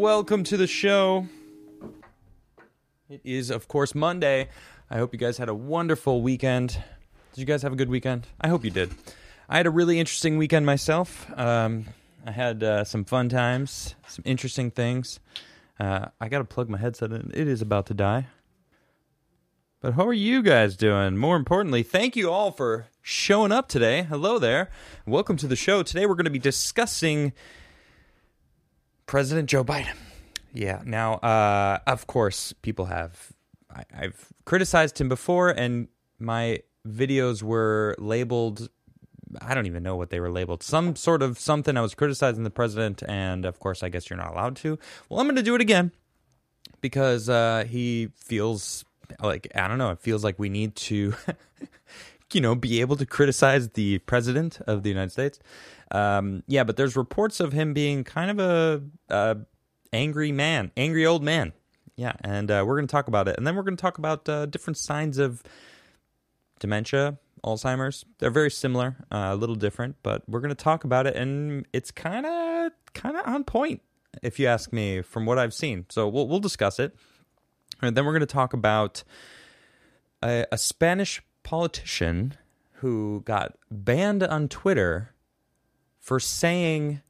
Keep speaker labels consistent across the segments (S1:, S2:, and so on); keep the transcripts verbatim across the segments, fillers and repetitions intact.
S1: welcome to the show. It is, of course, Monday. I hope you guys had a wonderful weekend. Did you guys have a good weekend? I hope you did. I had a really interesting weekend myself. Um, I had uh, some fun times, some interesting things. Uh, I got to plug my headset in. It is about to die. But how are you guys doing? More importantly, thank you all for showing up today. Hello there. Welcome to the show. Today we're going to be discussing President Joe Biden. Yeah, now, uh, of course, people have... I, I've criticized him before, and my videos were labeled... I don't even know what they were labeled. Some sort of something. I was criticizing the president, and, of course, I guess you're not allowed to. Well, I'm going to do it again, because uh, he feels like... I don't know. It feels like we need to... you know, be able to criticize the president of the United States. Um, yeah, but there's reports of him being kind of a... a angry man, angry old man. Yeah, and uh, we're going to talk about it. And then we're going to talk about uh, different signs of dementia, Alzheimer's. They're very similar, uh, a little different, but we're going to talk about it, and it's kind of kind of on point, if you ask me, from what I've seen. So we'll, we'll discuss it. And then we're going to talk about a, a Spanish politician who got banned on Twitter for saying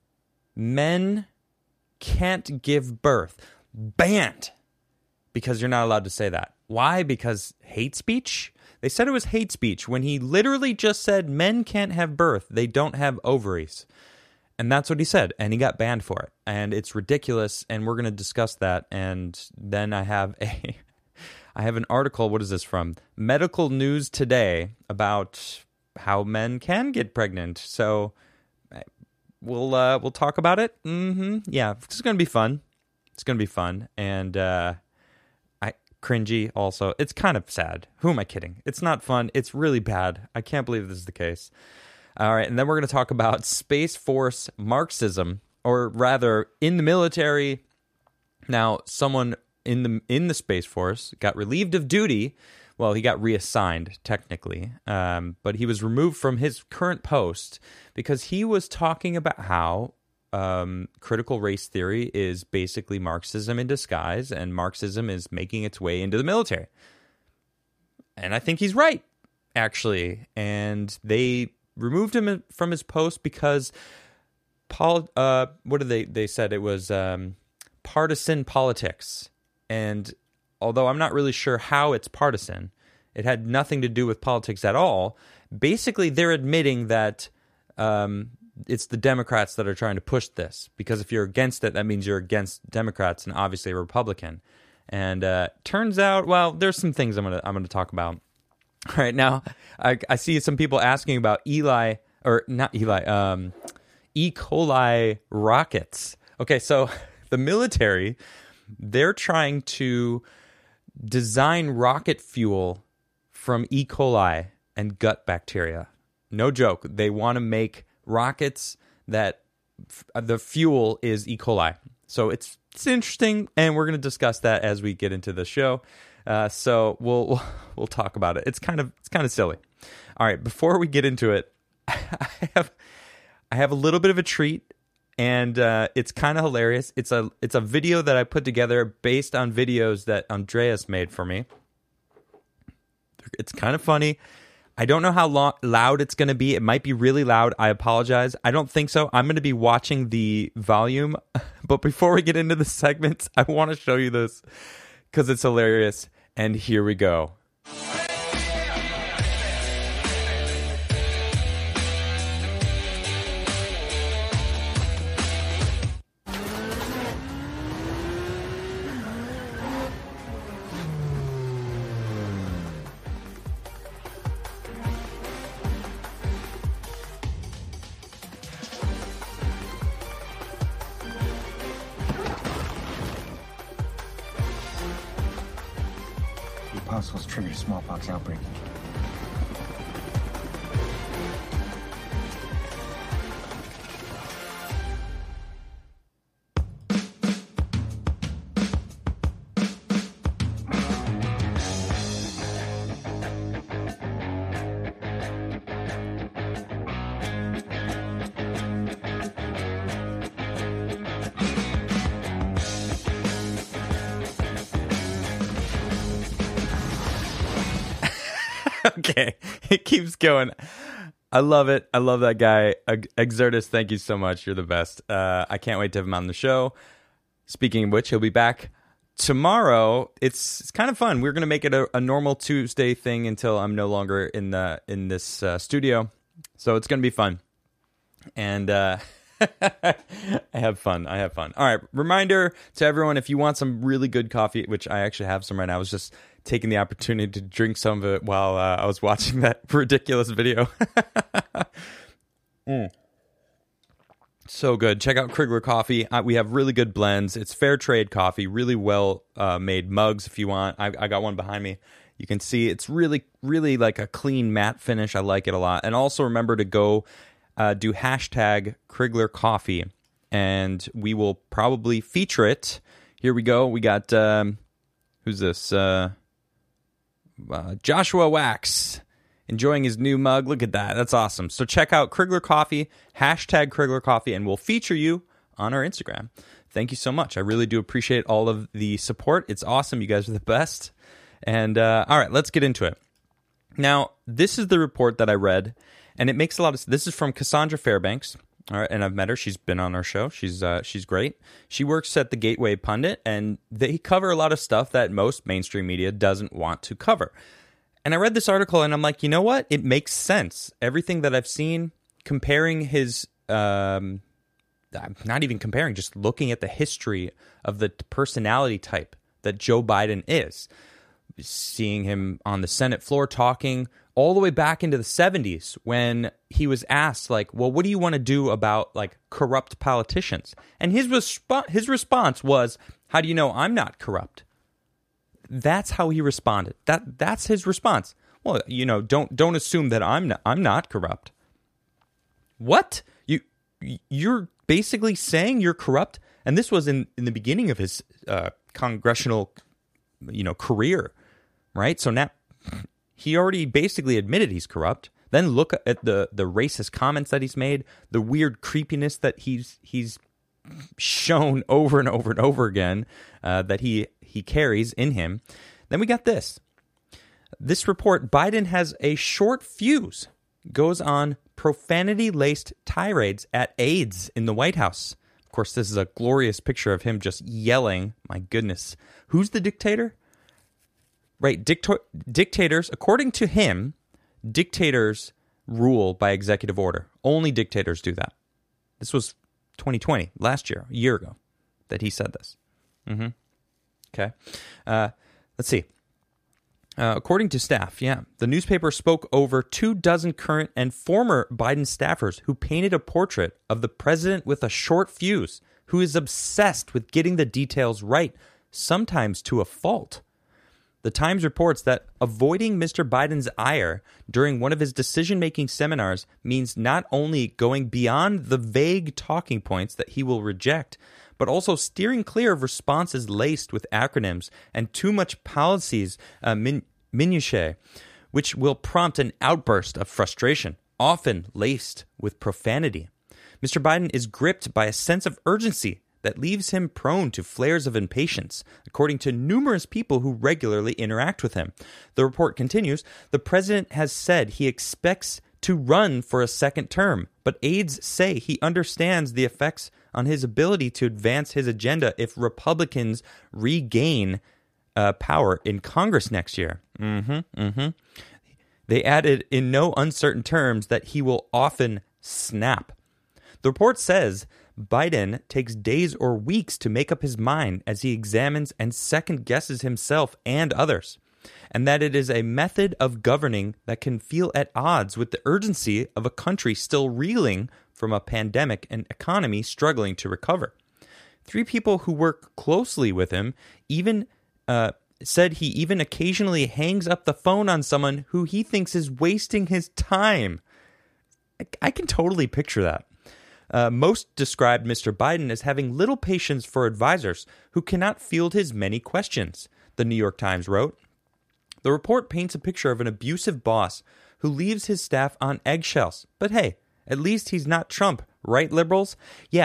S1: men can't give birth. Banned. Because you're not allowed to say that. Why? Because hate speech? They said it was hate speech when he literally just said men can't have birth. They don't have ovaries. And that's what he said. And he got banned for it. And it's ridiculous. And we're going to discuss that. And then I have a... I have an article. What is this from? Medical News Today about how men can get pregnant. So... We'll uh, we'll talk about it. Mm-hmm. Yeah, it's going to be fun. It's going to be fun. And uh, I cringy also. It's kind of sad. Who am I kidding? It's not fun. It's really bad. I can't believe this is the case. All right, and then we're going to talk about Space Force Marxism, or rather, in the military. Now, someone in the in the Space Force got relieved of duty. Well, he got reassigned, technically, um, but he was removed from his current post because he was talking about how um, critical race theory is basically Marxism in disguise, and Marxism is making its way into the military. And I think he's right, actually. And they removed him from his post because, Paul, uh, what did they, they said? It was um, partisan politics. And although I'm not really sure how it's partisan, it had nothing to do with politics at all. Basically, they're admitting that um, it's the Democrats that are trying to push this. Because if you're against it, that means you're against Democrats and obviously a Republican. And uh, turns out, well, there's some things I'm gonna I'm gonna talk about. All right, now I, I see some people asking about Eli or not Eli, um, E. coli rockets. Okay, so the military, they're trying to design rocket fuel from E. coli and gut bacteria. No joke. They want to make rockets that f- the fuel is E. coli. So it's it's interesting, and we're going to discuss that as we get into the show. Uh, so we'll, we'll we'll talk about it. It's kind of it's kind of silly. All right, before we get into it, I have I have a little bit of a treat. And uh, it's kind of hilarious. It's a it's a video that I put together based on videos that Andreas made for me. It's kind of funny. I don't know how lo- loud it's going to be. It might be really loud. I apologize. I don't think so. I'm going to be watching the volume. But before we get into the segments, I want to show you this because it's hilarious. And here we go.
S2: Apostles triggered a smallpox outbreak.
S1: Okay, it keeps going. I love it. I love that guy. Exertus, thank you so much. You're the best. Uh, I can't wait to have him on the show. Speaking of which, he'll be back tomorrow. It's it's kind of fun. We're gonna make it a, a normal Tuesday thing until I'm no longer in the in this uh, studio. So it's gonna be fun. And uh, I have fun. I have fun. All right. Reminder to everyone: if you want some really good coffee, which I actually have some right now, I was just taking the opportunity to drink some of it while uh, I was watching that ridiculous video. mm. So good. Check out Krigler Coffee. Uh, we have really good blends. It's fair trade coffee, really well uh, made mugs if you want. I, I got one behind me. You can see it's really, really like a clean matte finish. I like it a lot. And also remember to go uh, do hashtag Krigler Coffee, and we will probably feature it. Here we go. We got, um, who's this? Uh, Uh, Joshua Wax enjoying his new mug. Look at that. That's awesome. So check out Krigler Coffee, hashtag Krigler Coffee, and we'll feature you on our Instagram. Thank you so much. I really do appreciate all of the support. It's awesome. You guys are the best. And uh, all right, let's get into it. Now, this is the report that I read, and it makes a lot of sense. This is from Cassandra Fairbanks. All right, and I've met her. She's been on our show. She's uh, she's great. She works at the Gateway Pundit, and they cover a lot of stuff that most mainstream media doesn't want to cover. And I read this article, and I'm like, you know what? It makes sense. Everything that I've seen, comparing his, um, not even comparing, just looking at the history of the personality type that Joe Biden is. Seeing him on the Senate floor talking all the way back into the seventies when he was asked, like, well, what do you want to do about, like, corrupt politicians? And his, resp- his response was, how do you know I'm not corrupt? That's how he responded. That That's his response. Well, you know, don't don't assume that I'm not, I'm not corrupt. What? You, you're basically saying you're corrupt? And this was in, in the beginning of his uh, congressional, you know, career, right? So now he already basically admitted he's corrupt. Then look at the, the racist comments that he's made, the weird creepiness that he's he's shown over and over and over again uh, that he, he carries in him. Then we got this. This report, Biden has a short fuse, goes on profanity-laced tirades at aides in the White House. Of course, this is a glorious picture of him just yelling. My goodness. Who's the dictator? Right, dicto- dictators, according to him, dictators rule by executive order. Only dictators do that. This was twenty twenty, last year, a year ago, that he said this. Mm-hmm. Okay. Uh, let's see. Uh, according to staff, yeah, the newspaper spoke over two dozen current and former Biden staffers who painted a portrait of the president with a short fuse, who is obsessed with getting the details right, sometimes to a fault. The Times reports that avoiding Mister Biden's ire during one of his decision-making seminars means not only going beyond the vague talking points that he will reject, but also steering clear of responses laced with acronyms and too much policies uh, min- minutiae, which will prompt an outburst of frustration, often laced with profanity. Mister Biden is gripped by a sense of urgency that leaves him prone to flares of impatience, according to numerous people who regularly interact with him. The report continues, the president has said he expects to run for a second term, but aides say he understands the effects on his ability to advance his agenda if Republicans regain uh, power in Congress next year. Mm-hmm, mm-hmm. They added in no uncertain terms that he will often snap. The report says Biden takes days or weeks to make up his mind as he examines and second-guesses himself and others, and that it is a method of governing that can feel at odds with the urgency of a country still reeling from a pandemic and economy struggling to recover. Three people who work closely with him even uh, said he even occasionally hangs up the phone on someone who he thinks is wasting his time. I, I can totally picture that. Uh, most described Mister Biden as having little patience for advisors who cannot field his many questions, the New York Times wrote. The report paints a picture of an abusive boss who leaves his staff on eggshells. But hey, at least he's not Trump, right, liberals? Yeah,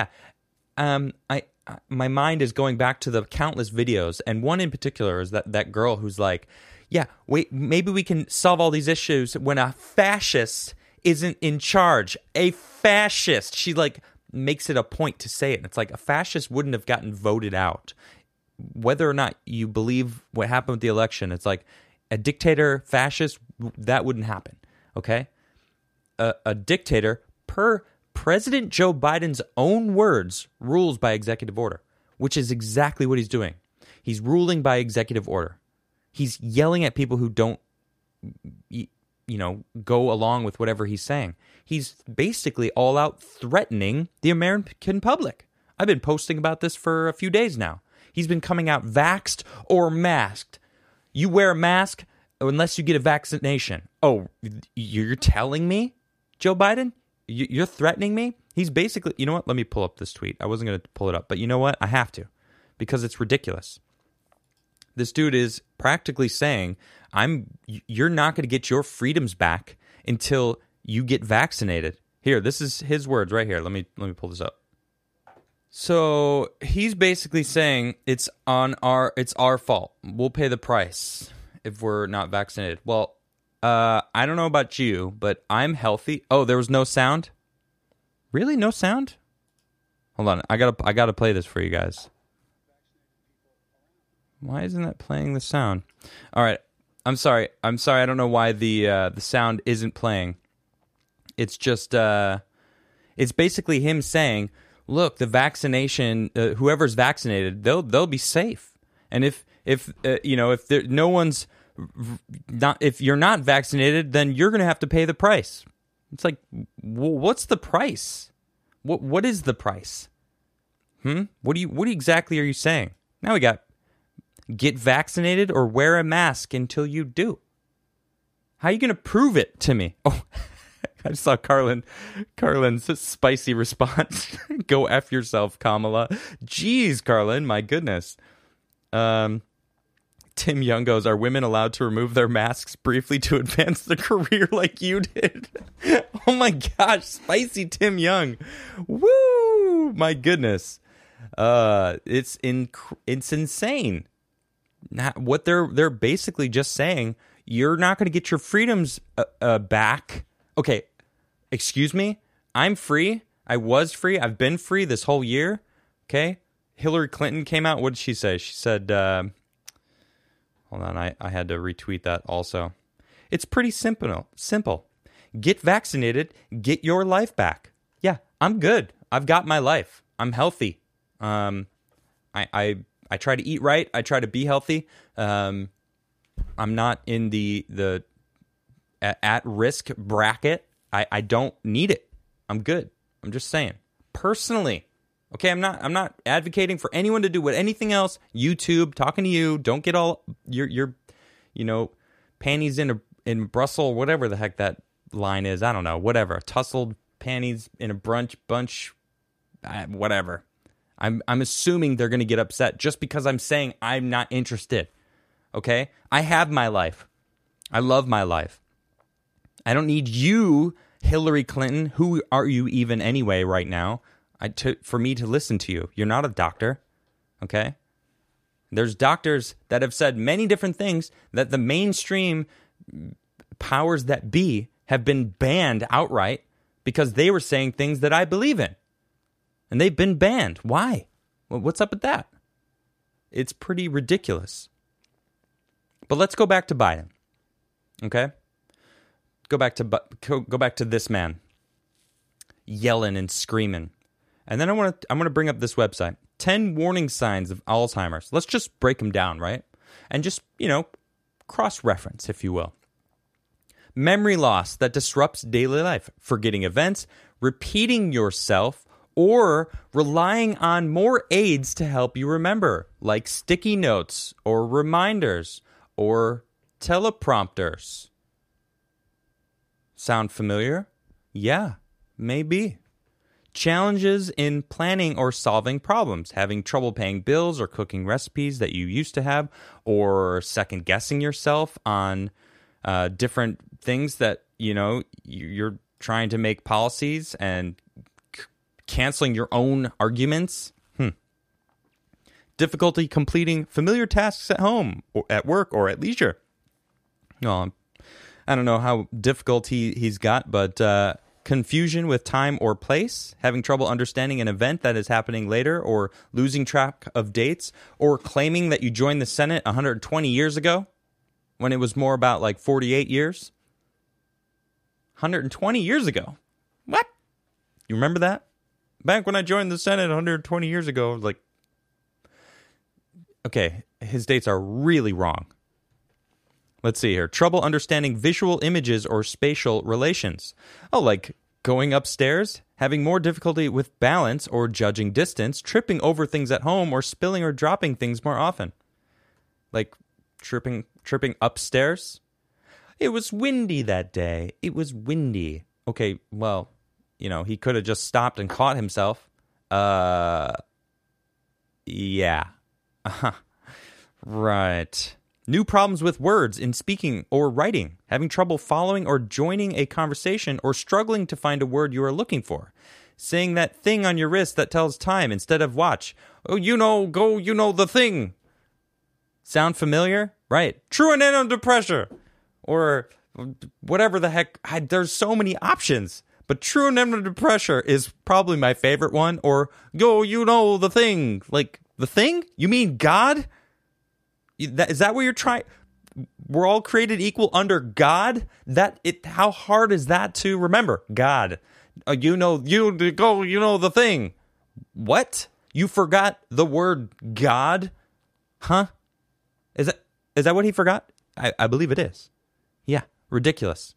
S1: um, I, I my mind is going back to the countless videos, and one in particular is that, that girl who's like, Yeah, wait, maybe we can solve all these issues when a fascist isn't in charge. A fascist. She like makes it a point to say it. And it's like a fascist wouldn't have gotten voted out. Whether or not you believe what happened with the election, it's like a dictator, fascist, that wouldn't happen. Okay? A, a dictator, per President Joe Biden's own words, rules by executive order, which is exactly what he's doing. He's ruling by executive order. He's yelling at people who don't, you know, go along with whatever he's saying. He's basically all out threatening the American public. I've been posting about this for a few days now. He's been coming out vaxxed or masked. You wear a mask unless you get a vaccination. Oh, you're telling me, Joe Biden? You're threatening me? He's basically, you know what? Let me pull up this tweet. I wasn't going to pull it up, but you know what? I have to because it's ridiculous. This dude is practically saying, "I'm. You're not going to get your freedoms back until you get vaccinated." Here, this is his words right here. Let me let me pull this up. So he's basically saying it's on our it's our fault. We'll pay the price if we're not vaccinated. Well, uh, I don't know about you, but I'm healthy. Oh, there was no sound? Really, no sound? Hold on, I gotta I gotta play this for you guys. Why isn't that playing the sound? All right, I'm sorry. I'm sorry. I don't know why the uh, the sound isn't playing. It's just uh, it's basically him saying, "Look, the vaccination. Uh, whoever's vaccinated, they'll they'll be safe. And if if uh, you know if there, no one's not if you're not vaccinated, then you're going to have to pay the price." It's like, well, what's the price? What what is the price? Hmm. What do you what exactly are you saying? Now we got. Get vaccinated or wear a mask until you do. How are you going to prove it to me? Oh, I saw Carlin, Carlin's spicy response. Go F yourself, Kamala. Jeez, Carlin, my goodness. Um, Tim Young goes, are women allowed to remove their masks briefly to advance their career like you did? Oh my gosh, spicy Tim Young. Woo, my goodness. Uh, it's in, it's insane. Not, what they're they're basically just saying, you're not going to get your freedoms uh, uh, back. Okay, excuse me, I'm free. I was free. I've been free this whole year. Okay, Hillary Clinton came out. What did she say? She said, uh, hold on, I, I had to retweet that also. It's pretty simple. Simple. Get vaccinated. Get your life back. Yeah, I'm good. I've got my life. I'm healthy. Um, I I. I try to eat right. I try to be healthy. Um, I'm not in the the at risk bracket. I, I don't need it. I'm good. I'm just saying. Personally, okay. I'm not. I'm not advocating for anyone to do what anything else. YouTube talking to you. Don't get all your your, you know, panties in a in Brussels, whatever the heck that line is. I don't know. Whatever. Tussled panties in a brunch bunch. Uh, whatever. I'm I'm assuming they're going to get upset just because I'm saying I'm not interested. Okay? I have my life. I love my life. I don't need you, Hillary Clinton. Who are you even anyway right now? I to, for me to listen to you. You're not a doctor. Okay? There's doctors that have said many different things that the mainstream powers that be have been banned outright because they were saying things that I believe in. And they've been banned. Why? Well, what's up with that? It's pretty ridiculous. But let's go back to Biden. Okay? Go back to go back to this man yelling and screaming. And then I want to I'm going to bring up this website. ten warning signs of Alzheimer's. Let's just break them down, right? And just, you know, cross-reference, if you will. Memory loss that disrupts daily life, forgetting events, repeating yourself, or relying on more aids to help you remember, like sticky notes or reminders or teleprompters. Sound familiar? Yeah, maybe. Challenges in planning or solving problems, having trouble paying bills or cooking recipes that you used to have, or second guessing yourself on uh, different things that, you know, you're trying to make policies and canceling your own arguments. Hmm. Difficulty completing familiar tasks at home, or at work, or at leisure. Well, I don't know how difficult he, he's got, but uh, confusion with time or place, having trouble understanding an event that is happening later, or losing track of dates, or claiming that you joined the Senate one hundred twenty years ago when it was more about like forty-eight years. one hundred twenty years ago. What? You remember that? Back when I joined the Senate one hundred twenty years ago, I was like, okay, his dates are really wrong. Let's see here. Trouble understanding visual images or spatial relations. Oh, like going upstairs, having more difficulty with balance or judging distance, tripping over things at home, or spilling or dropping things more often. Like tripping, tripping upstairs. It was windy that day. It was windy. Okay, well, you know, he could have just stopped and caught himself. Uh, yeah. Uh-huh. Right. New problems with words in speaking or writing, having trouble following or joining a conversation, or struggling to find a word you are looking for. Saying that thing on your wrist that tells time instead of watch. Oh, you know, go, you know the thing. Sound familiar? Right. True and under pressure. Or whatever the heck. I, there's so many options. But true and under pressure is probably my favorite one. Or, go, you know the thing. Like, the thing? You mean God? Is that what you're trying? We're all created equal under God. That it. How hard is that to remember? God, uh, you know, you go. You know the thing. What? You forgot the word God? Huh? Is that is that what he forgot? I, I believe it is. Yeah, ridiculous.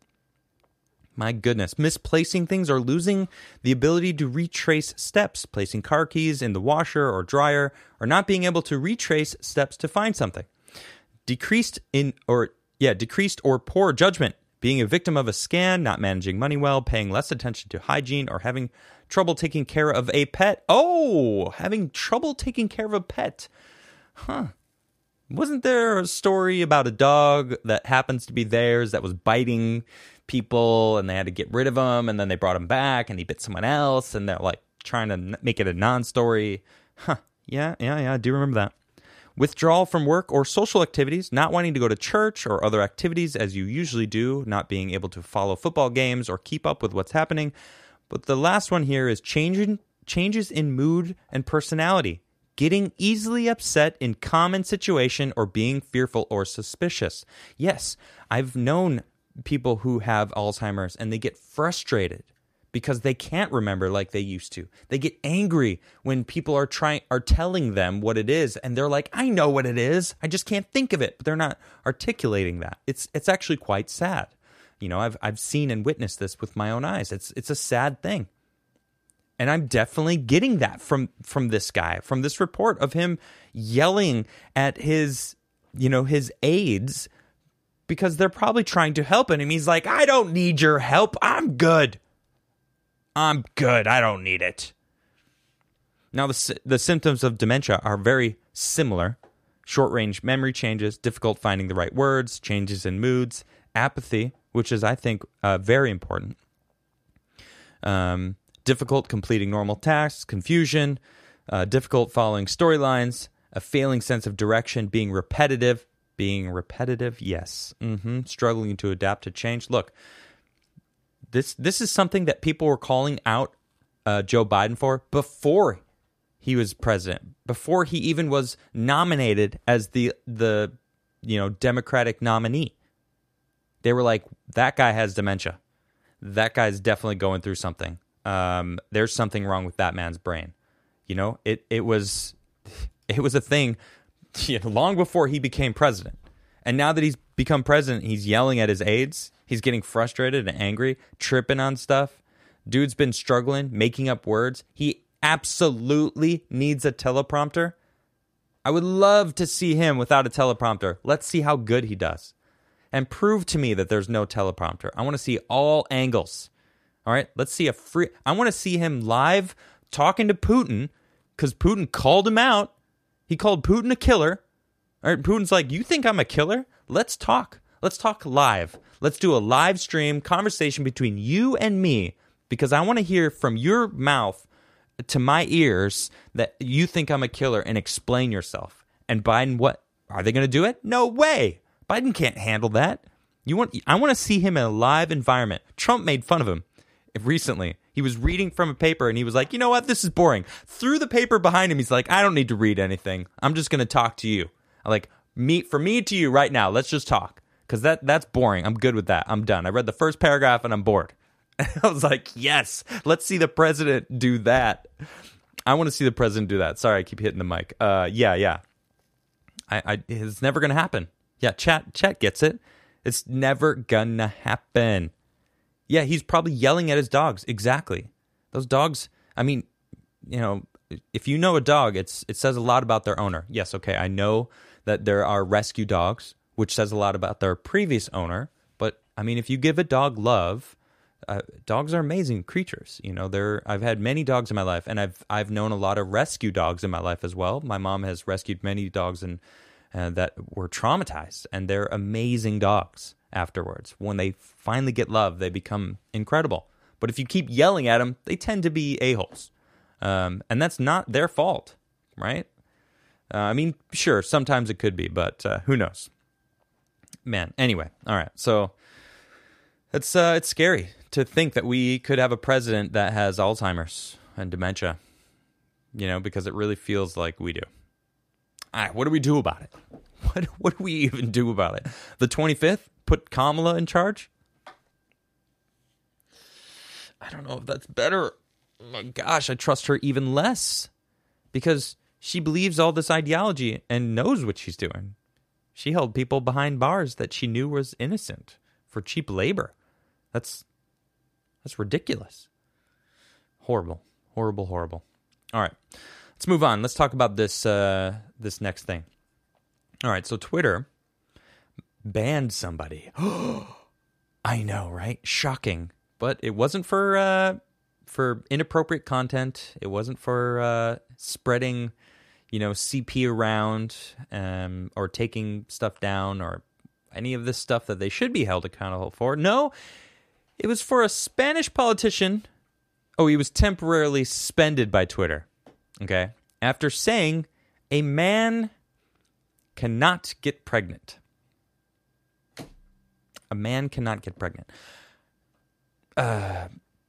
S1: My goodness, misplacing things or losing the ability to retrace steps, placing car keys in the washer or dryer, or not being able to retrace steps to find something. Decreased in or yeah, decreased or poor judgment, being a victim of a scam, not managing money well, paying less attention to hygiene, or having trouble taking care of a pet. Oh, having trouble taking care of a pet. Huh. Wasn't there a story about a dog that happens to be theirs that was biting people, and they had to get rid of him, and then they brought him back and he bit someone else, and they're like trying to make it a non-story? Huh. Yeah, yeah, yeah, I do remember that. Withdrawal from work or social activities, not wanting to go to church or other activities as you usually do, not being able to follow football games or keep up with what's happening. But the last one here is changing, changes in mood and personality, getting easily upset in common situation, or being fearful or suspicious. Yes, I've known people who have Alzheimer's and they get frustrated because they can't remember like they used to. They get angry when people are trying are telling them what it is, and they're like, I know what it is, I just can't think of it, but they're not articulating that. It's it's actually quite sad. You know, I've I've seen and witnessed this with my own eyes. It's it's a sad thing. And I'm definitely getting that from from this guy, from this report of him yelling at his, you know, his aides, because they're probably trying to help him. And he's like, I don't need your help. I'm good. I'm good. I don't need it. Now, the, the symptoms of dementia are very similar. Short-range memory changes, difficult finding the right words, changes in moods, apathy, which is, I think, uh, very important. Um, difficult completing normal tasks, confusion, uh, difficult following storylines, a failing sense of direction, being repetitive. Being repetitive, yes. Mm-hmm. Struggling to adapt to change. Look, this this is something that people were calling out uh, Joe Biden for before he was president, before he even was nominated as the the you know Democratic nominee. They were like, that guy has dementia. That guy's definitely going through something. Um, there's something wrong with that man's brain. You know, it it was it was a thing. You know, long before he became president. And now that he's become president, he's yelling at his aides. He's getting frustrated and angry, tripping on stuff. Dude's been struggling, making up words. He absolutely needs a teleprompter. I would love to see him without a teleprompter. Let's see how good he does. And prove to me that there's no teleprompter. I want to see all angles. All right, let's see a free... I want to see him live talking to Putin, because Putin called him out. He called Putin a killer. All right, Putin's like, you think I'm a killer? Let's talk. Let's talk live. Let's do a live stream conversation between you and me, because I want to hear from your mouth to my ears that you think I'm a killer, and explain yourself. And Biden, what? Are they going to do it? No way. Biden can't handle that. You want? I want to see him in a live environment. Trump made fun of him recently. He was reading from a paper, and he was like, you know what? This is boring. Threw the paper behind him. He's like, I don't need to read anything. I'm just going to talk to you. Like, me for me to you right now. Let's just talk. Because that, that's boring. I'm good with that. I'm done. I read the first paragraph, and I'm bored. I was like, yes, let's see the president do that. I want to see the president do that. Sorry, I keep hitting the mic. Uh, yeah, yeah. I, I, it's never going to happen. Yeah, chat, chat gets it. It's never gonna happen. Yeah, he's probably yelling at his dogs. Exactly. Those dogs, I mean, you know, if you know a dog, it's it says a lot about their owner. Yes, okay, I know that there are rescue dogs, which says a lot about their previous owner. But, I mean, if you give a dog love, uh, dogs are amazing creatures. You know, they're I've had many dogs in my life, and I've I've known a lot of rescue dogs in my life as well. My mom has rescued many dogs and Uh, that were traumatized, and they're amazing dogs afterwards. When they finally get love, they become incredible. But if you keep yelling at them, they tend to be a-holes. Um, and that's not their fault, right? Uh, I mean, sure, sometimes it could be, but uh, who knows? Man, anyway, all right. So it's, uh, it's scary to think that we could have a president that has Alzheimer's and dementia, you know, because it really feels like we do. All right, what do we do about it? What what do we even do about it? The twenty-fifth? Put Kamala in charge? I don't know if that's better. Oh my gosh, I trust her even less. Because she believes all this ideology and knows what she's doing. She held people behind bars that she knew was innocent for cheap labor. That's that's ridiculous. Horrible. Horrible, horrible. All right. Let's move on. Let's talk about this uh, this next thing. All right, so Twitter banned somebody. I know, right? Shocking. But it wasn't for uh, for inappropriate content. It wasn't for uh, spreading, you know, C P around um, or taking stuff down or any of this stuff that they should be held accountable for. No, it was for a Spanish politician. Oh, he was temporarily suspended by Twitter. Okay, after saying a man cannot get pregnant. A man cannot get pregnant. Uh,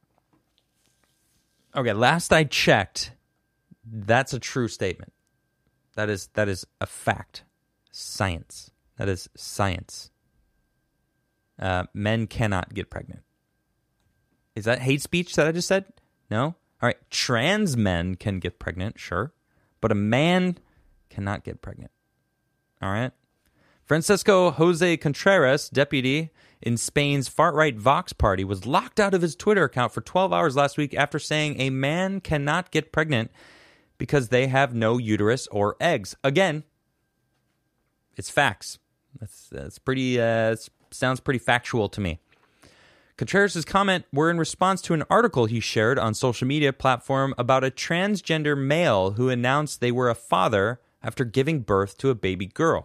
S1: okay, last I checked, that's a true statement. That is that is a fact. Science. That is science. Uh, men cannot get pregnant. Is that hate speech that I just said? No? All right, trans men can get pregnant, sure, but a man cannot get pregnant. All right? Francisco Jose Contreras, deputy in Spain's far-right Vox party, was locked out of his Twitter account for twelve hours last week after saying a man cannot get pregnant because they have no uterus or eggs. Again, it's facts. That's, that's pretty, uh, sounds pretty factual to me. Contreras' comment were in response to an article he shared on social media platform about a transgender male who announced they were a father after giving birth to a baby girl.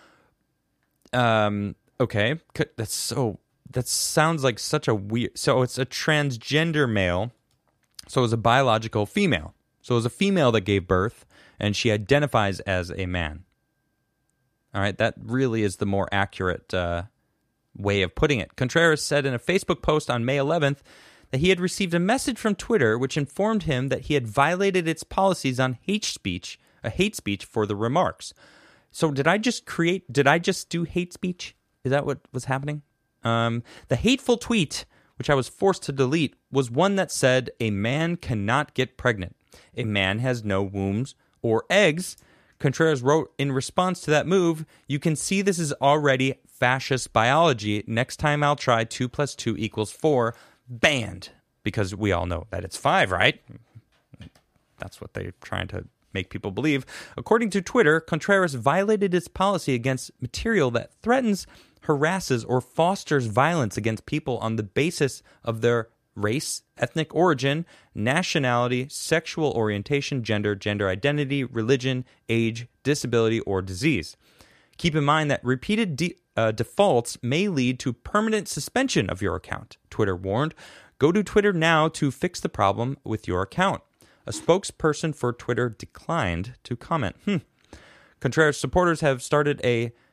S1: Um, okay, that's so, that sounds like such a weird, so it's a transgender male, so it's a biological female. So it was a female that gave birth, and she identifies as a man. All right, that really is the more accurate uh way of putting it. Contreras said in a Facebook post on May eleventh that he had received a message from Twitter which informed him that he had violated its policies on hate speech, a hate speech for the remarks. So did I just create, did I just do hate speech? Is that what was happening? Um, the hateful tweet, which I was forced to delete, was one that said, a man cannot get pregnant. A man has no wombs or eggs. Contreras wrote in response to that move, you can see this is already fascist biology. Next time I'll try two plus two equals four. Banned. Because we all know that it's five, right? That's what they're trying to make people believe. According to Twitter, Contreras violated its policy against material that threatens, harasses, or fosters violence against people on the basis of their race, ethnic origin, nationality, sexual orientation, gender, gender identity, religion, age, disability, or disease. Keep in mind that repeated de- uh, defaults may lead to permanent suspension of your account, Twitter warned. Go to Twitter now to fix the problem with your account. A spokesperson for Twitter declined to comment. Hmm. Contreras supporters have started a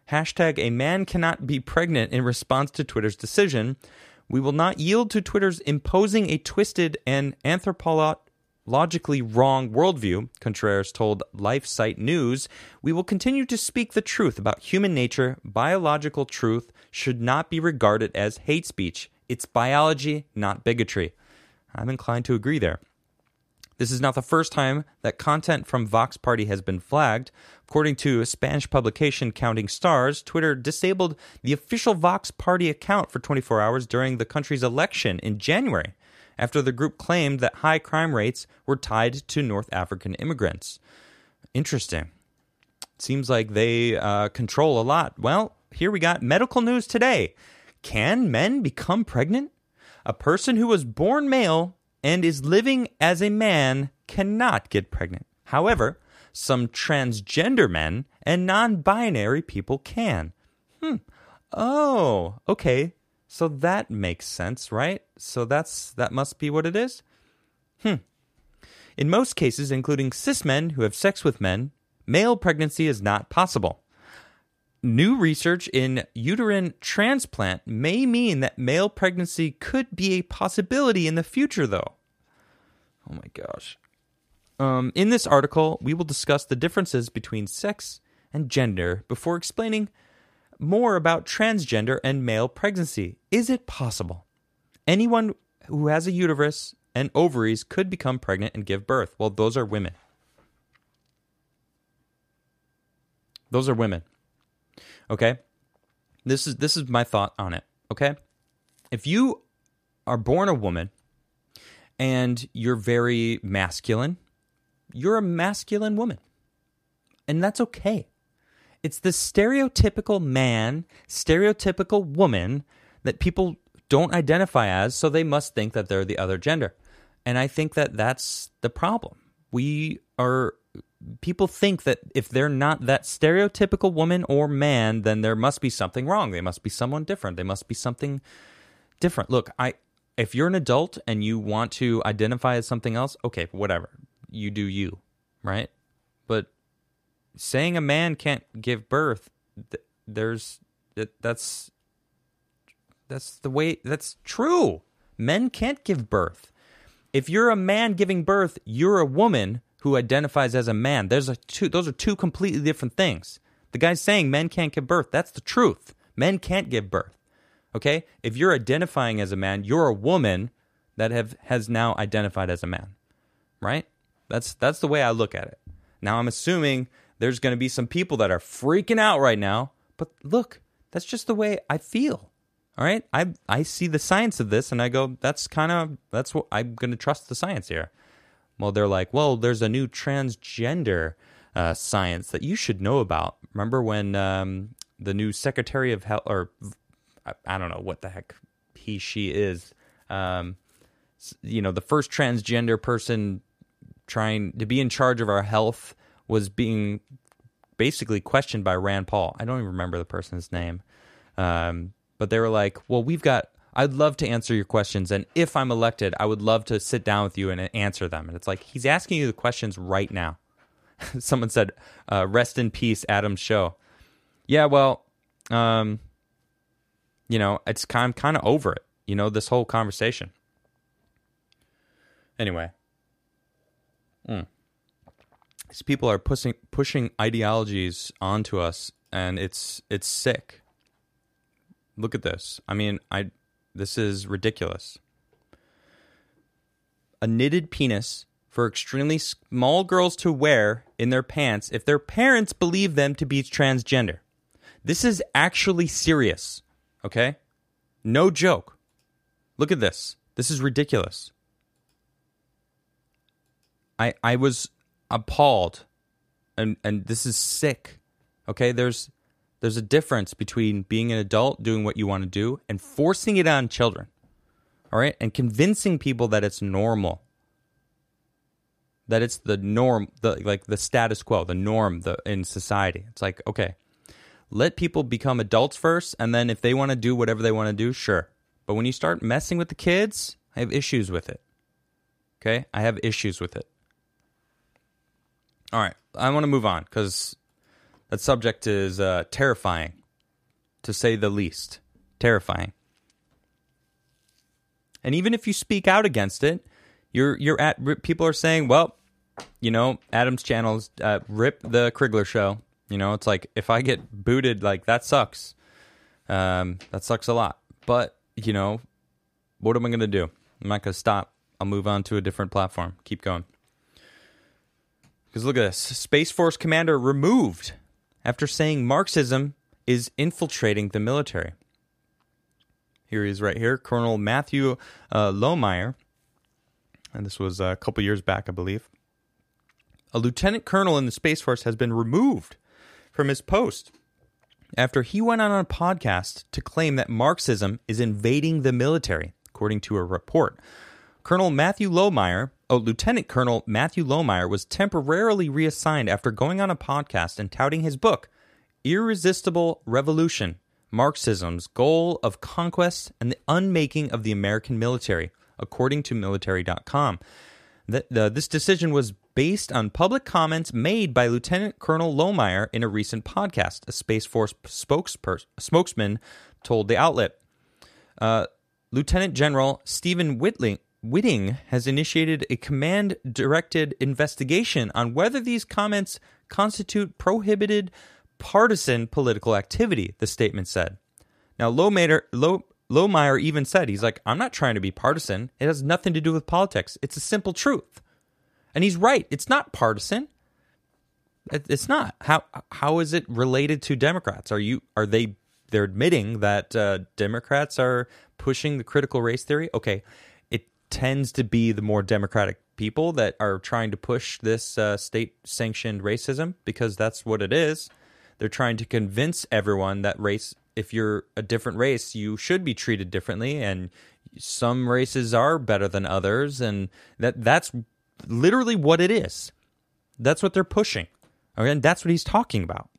S1: Hashtag a man cannot be pregnant in response to Twitter's decision. We will not yield to Twitter's imposing a twisted and anthropologically wrong worldview, Contreras told LifeSite News. We will continue to speak the truth about human nature. Biological truth should not be regarded as hate speech. It's biology, not bigotry. I'm inclined to agree there. This is not the first time that content from Vox Party has been flagged. According to a Spanish publication, Counting Stars, Twitter disabled the official Vox Party account for twenty-four hours during the country's election in January, after the group claimed that high crime rates were tied to North African immigrants. Interesting. Seems like they uh, control a lot. Well, here we got medical news today. Can men become pregnant? A person who was born male and is living as a man cannot get pregnant. However, some transgender men and non-binary people can. Hmm. Oh, okay. So that makes sense, right? So that's that must be what it is? Hmm. In most cases, including cis men who have sex with men, male pregnancy is not possible. New research in uterine transplant may mean that male pregnancy could be a possibility in the future, though. Oh my gosh. Um, in this article, we will discuss the differences between sex and gender before explaining more about transgender and male pregnancy. Is it possible? Anyone who has a uterus and ovaries could become pregnant and give birth. Well, those are women. Those are women. Okay? This is this is my thought on it, okay? If you are born a woman and you're very masculine, you're a masculine woman. And that's okay. It's the stereotypical man, stereotypical woman that people don't identify as, so they must think that they're the other gender. And I think that that's the problem. We are... People think that if they're not that stereotypical woman or man, then there must be something wrong. They must be someone different. They must be something different. Look, I if you're an adult and you want to identify as something else, okay, whatever. You do you, right? But saying a man can't give birth, there's that's that's the way that's true. Men can't give birth. If you're a man giving birth, you're a woman who identifies as a man. There's a two, those are two completely different things. The guy's saying men can't give birth. That's the truth. Men can't give birth. Okay? If you're identifying as a man, you're a woman that have has now identified as a man. Right? That's that's the way I look at it. Now, I'm assuming there's going to be some people that are freaking out right now, but look, that's just the way I feel. All right? I I see the science of this and I go, that's kind of that's what I'm going to trust the science here. Well, they're like, well, there's a new transgender uh, science that you should know about. Remember when um, the new Secretary of Health, or I, I don't know what the heck he, she is, um, you know, the first transgender person trying to be in charge of our health was being basically questioned by Rand Paul. I don't even remember the person's name. Um, but they were like, well, we've got... I'd love to answer your questions, and if I'm elected, I would love to sit down with you and answer them. And it's like, he's asking you the questions right now. Someone said, uh, rest in peace, Adam Show. Yeah, well, um, you know, it's kind, I'm kind of over it, you know, this whole conversation. Anyway. Mm. These people are pushing, pushing ideologies onto us, and it's it's sick. Look at this. I mean, I... This is ridiculous. A knitted penis for extremely small girls to wear in their pants if their parents believe them to be transgender. This is actually serious, okay? No joke. Look at this. This is ridiculous. I I was appalled, and and this is sick, okay? There's... There's a difference between being an adult, doing what you want to do, and forcing it on children, all right? And convincing people that it's normal, that it's the norm, the like the status quo, the norm the, in society. It's like, okay, let people become adults first, and then if they want to do whatever they want to do, sure. But when you start messing with the kids, I have issues with it, okay? I have issues with it. All right, I want to move on because... That subject is uh, terrifying. to say the least. Terrifying. And even if you speak out against it, you're you're at people are saying, well, you know, Adam's channel's uh, rip the Krigler show. You know, it's like if I get booted, like that sucks. Um, that sucks a lot. But you know, what am I going to do? I'm not going to stop. I'll move on to a different platform. Keep going. Because look at this. Space Force commander removed after saying Marxism is infiltrating the military. Here he is right here. Colonel Matthew uh, Lohmeyer. And this was a couple years back, I believe. A lieutenant colonel in the Space Force has been removed from his post after he went on a podcast to claim that Marxism is invading the military, according to a report. Colonel Matthew Lohmeyer, oh, Lieutenant Colonel Matthew Lohmeyer was temporarily reassigned after going on a podcast and touting his book, Irresistible Revolution, Marxism's Goal of Conquest and the Unmaking of the American Military, according to military dot com. The, the, this decision was based on public comments made by Lieutenant Colonel Lohmeyer in a recent podcast, a Space Force spokespers- spokesman told the outlet. Uh, Lieutenant General Stephen Whitling, Whitting has initiated a command-directed investigation on whether these comments constitute prohibited partisan political activity, the statement said. Now, Lohmeyer, Loh, Lohmeyer even said, he's like, I'm not trying to be partisan. It has nothing to do with politics. It's a simple truth. And he's right. It's not partisan. It, it's not. How how is it related to Democrats? Are you are they they're admitting that uh, Democrats are pushing the critical race theory? Okay, it tends to be the more Democratic people that are trying to push this uh, state-sanctioned racism because that's what it is. They're trying to convince everyone that race, if you're a different race, you should be treated differently, and some races are better than others, and that that's literally what it is. That's what they're pushing. Okay, and that's what he's talking about.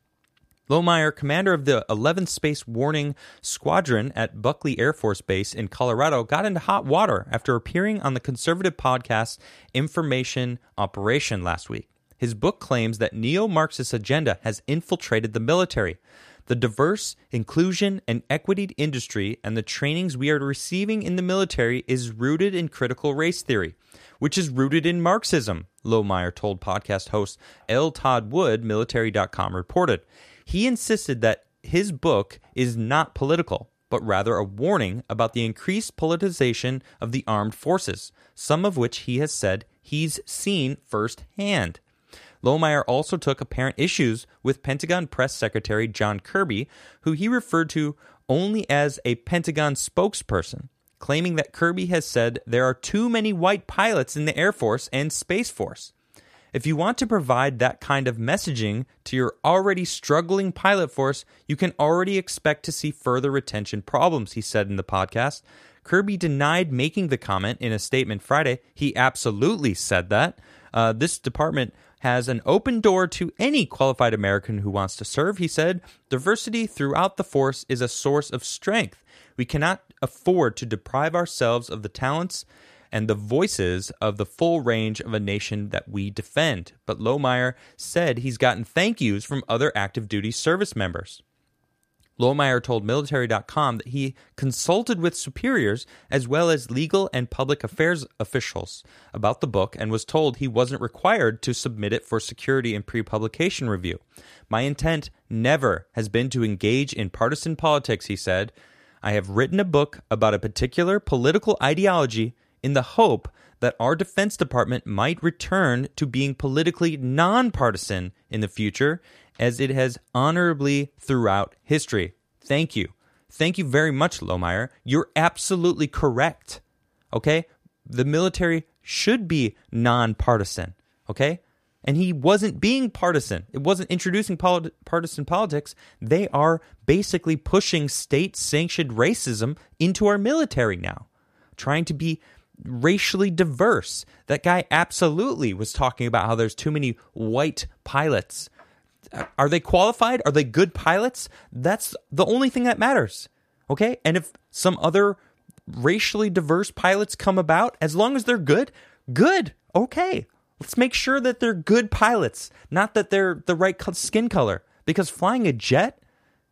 S1: Lohmeyer, commander of the eleventh Space Warning Squadron at Buckley Air Force Base in Colorado, got into hot water after appearing on the conservative podcast Information Operation last week. His book claims that neo-Marxist agenda has infiltrated the military. The diverse, inclusion, and equity industry and the trainings we are receiving in the military is rooted in critical race theory, which is rooted in Marxism, Lohmeyer told podcast host L. Todd Wood, military dot com reported. He insisted that his book is not political, but rather a warning about the increased politicization of the armed forces, some of which he has said he's seen firsthand. Lohmeyer also took apparent issues with Pentagon Press Secretary John Kirby, who he referred to only as a Pentagon spokesperson, claiming that Kirby has said there are too many white pilots in the Air Force and Space Force. If you want to provide that kind of messaging to your already struggling pilot force, you can already expect to see further retention problems, he said in the podcast. Kirby denied making the comment in a statement Friday. He absolutely said that. Uh, this department has an open door to any qualified American who wants to serve, he said. Diversity throughout the force is a source of strength. We cannot afford to deprive ourselves of the talents and the voices of the full range of a nation that we defend. But Lohmeyer said he's gotten thank yous from other active duty service members. Lohmeyer told military dot com that he consulted with superiors as well as legal and public affairs officials about the book and was told he wasn't required to submit it for security and pre-publication review. My intent never has been to engage in partisan politics, he said. I have written a book about a particular political ideology in the hope that our Defense Department might return to being politically nonpartisan in the future, as it has honorably throughout history. Thank you. Thank you very much, Lohmeyer. You're absolutely correct. Okay? The military should be nonpartisan. Okay? And he wasn't being partisan. It wasn't introducing polit- partisan politics. They are basically pushing state-sanctioned racism into our military now, trying to be racially diverse. That guy absolutely was talking about how there's too many white pilots. Are they qualified? Are they good pilots? That's the only thing that matters. Okay? And if some other racially diverse pilots come about, as long as they're good, good. Okay. Let's make sure that they're good pilots, not that they're the right skin color. Because flying a jet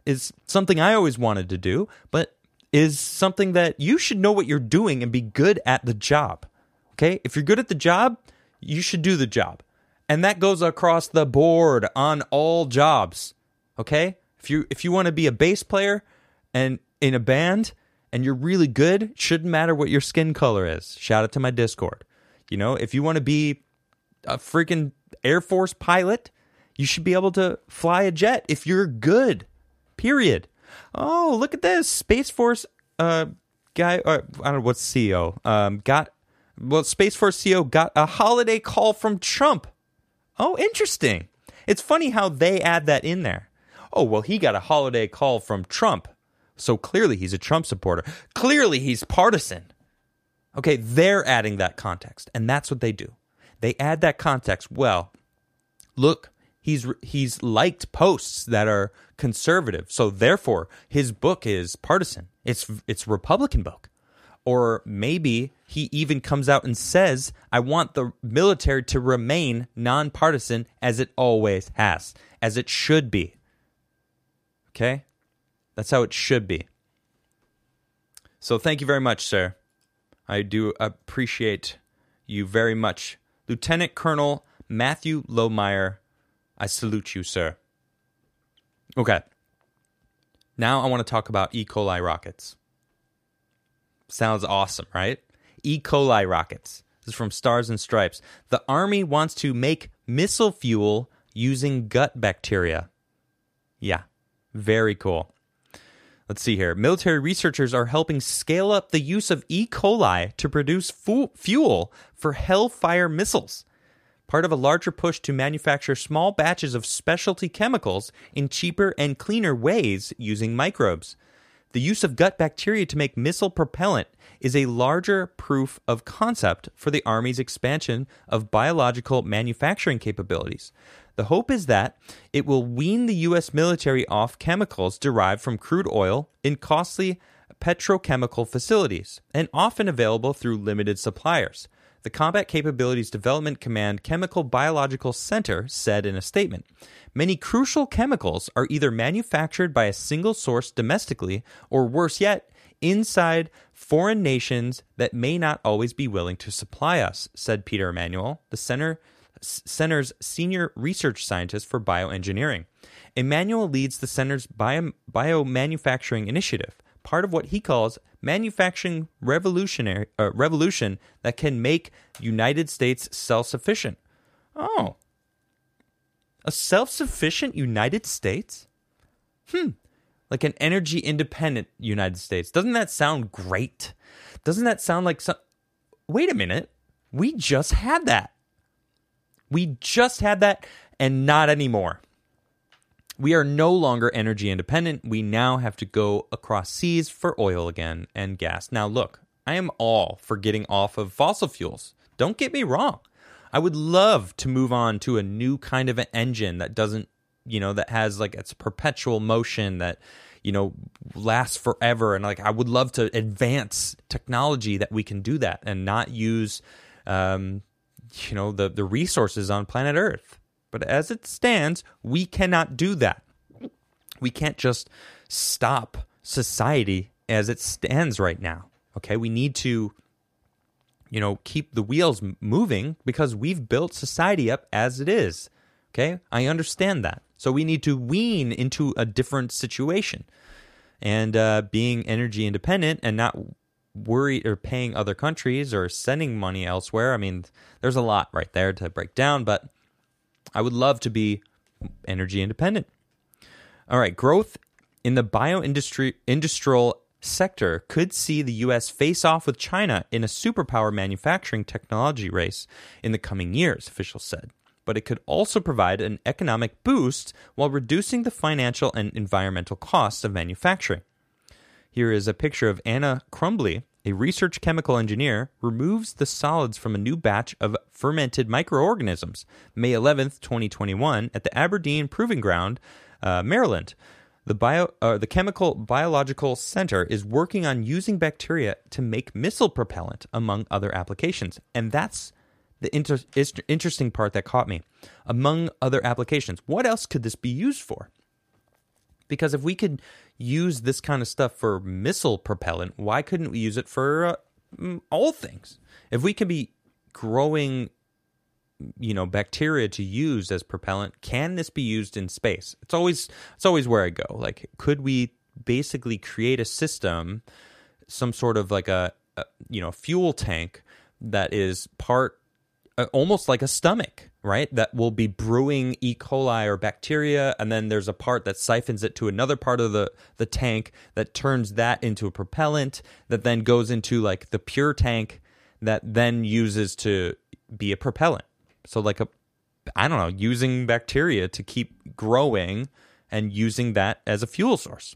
S1: is something I always wanted to do, but is something that you should know what you're doing and be good at the job. Okay? If you're good at the job, you should do the job. And that goes across the board on all jobs. Okay? If you if you want to be a bass player and in a band and you're really good, it shouldn't matter what your skin color is. Shout out to my Discord. You know, if you want to be a freaking Air Force pilot, you should be able to fly a jet if you're good. Period. Oh, look at this. Space Force uh, guy, uh, I don't know what's C E O, um, got, well, Space Force C E O got a holiday call from Trump. Oh, interesting. It's funny how they add that in there. Oh, well, he got a holiday call from Trump. So clearly he's a Trump supporter. Clearly he's partisan. Okay, they're adding that context, and that's what they do. They add that context. Well, look, he's he's liked posts that are conservative, so therefore his book is partisan. It's it's a Republican book. Or maybe he even comes out and says, I want the military to remain nonpartisan as it always has, as it should be. Okay? That's how it should be. So thank you very much, sir. I do appreciate you very much. Lieutenant Colonel Matthew Lohmeyer, I salute you, sir. Okay. Now I want to talk about E. coli rockets. Sounds awesome, right? E. coli rockets. This is from Stars and Stripes. The Army wants to make missile fuel using gut bacteria. Yeah, very cool. Let's see here. Military researchers are helping scale up the use of E. coli to produce fu- fuel for Hellfire missiles, part of a larger push to manufacture small batches of specialty chemicals in cheaper and cleaner ways using microbes. The use of gut bacteria to make missile propellant is a larger proof of concept for the Army's expansion of biological manufacturing capabilities. The hope is that it will wean the U S military off chemicals derived from crude oil in costly petrochemical facilities, and often available through limited suppliers. The Combat Capabilities Development Command Chemical Biological Center said in a statement, many crucial chemicals are either manufactured by a single source domestically, or worse yet, inside foreign nations that may not always be willing to supply us, said Peter Emanuel, the center, center's senior research scientist for bioengineering. Emanuel leads the center's bio, biomanufacturing initiative, part of what he calls manufacturing revolutionary uh, revolution that can make United States self-sufficient. Oh. A self-sufficient United States? Hmm. Like an energy independent United States. Doesn't that sound great? Doesn't that sound like some... Wait a minute. We just had that. We just had that, and not anymore. We are no longer energy independent. We now have to go across seas for oil again and gas. Now, look, I am all for getting off of fossil fuels. Don't get me wrong. I would love to move on to a new kind of an engine that doesn't, you know, that has like it's perpetual motion that, you know, lasts forever. And like, I would love to advance technology that we can do that and not use, um, you know, the, the resources on planet Earth. But as it stands, we cannot do that. We can't just stop society as it stands right now. Okay, we need to, you know, keep the wheels moving because we've built society up as it is. Okay, I understand that. So we need to wean into a different situation. And uh, being energy independent and not worried or paying other countries or sending money elsewhere. I mean, there's a lot right there to break down, but I would love to be energy independent. All right, growth in the bioindustry industrial sector could see the U S face off with China in a superpower manufacturing technology race in the coming years, officials said. But it could also provide an economic boost while reducing the financial and environmental costs of manufacturing. Here is a picture of Anna Crumbly, a research chemical engineer, removes the solids from a new batch of fermented microorganisms, May eleventh, twenty twenty-one, at the Aberdeen Proving Ground, uh, Maryland. The bio, uh, the Chemical Biological Center is working on using bacteria to make missile propellant, among other applications. And that's the inter- interesting part that caught me. Among other applications, what else could this be used for? Because if we could use this kind of stuff for missile propellant, why couldn't we use it for uh, all things? If we can be growing, you know, bacteria to use as propellant, can this be used in space? It's always it's always where I go. Like, could we basically create a system, some sort of like a, a you know, fuel tank that is part uh, almost like a stomach, right? That will be brewing E. coli or bacteria, and then there's a part that siphons it to another part of the, the tank that turns that into a propellant that then goes into like the pure tank that then uses to be a propellant. So like a, I don't know, using bacteria to keep growing and using that as a fuel source.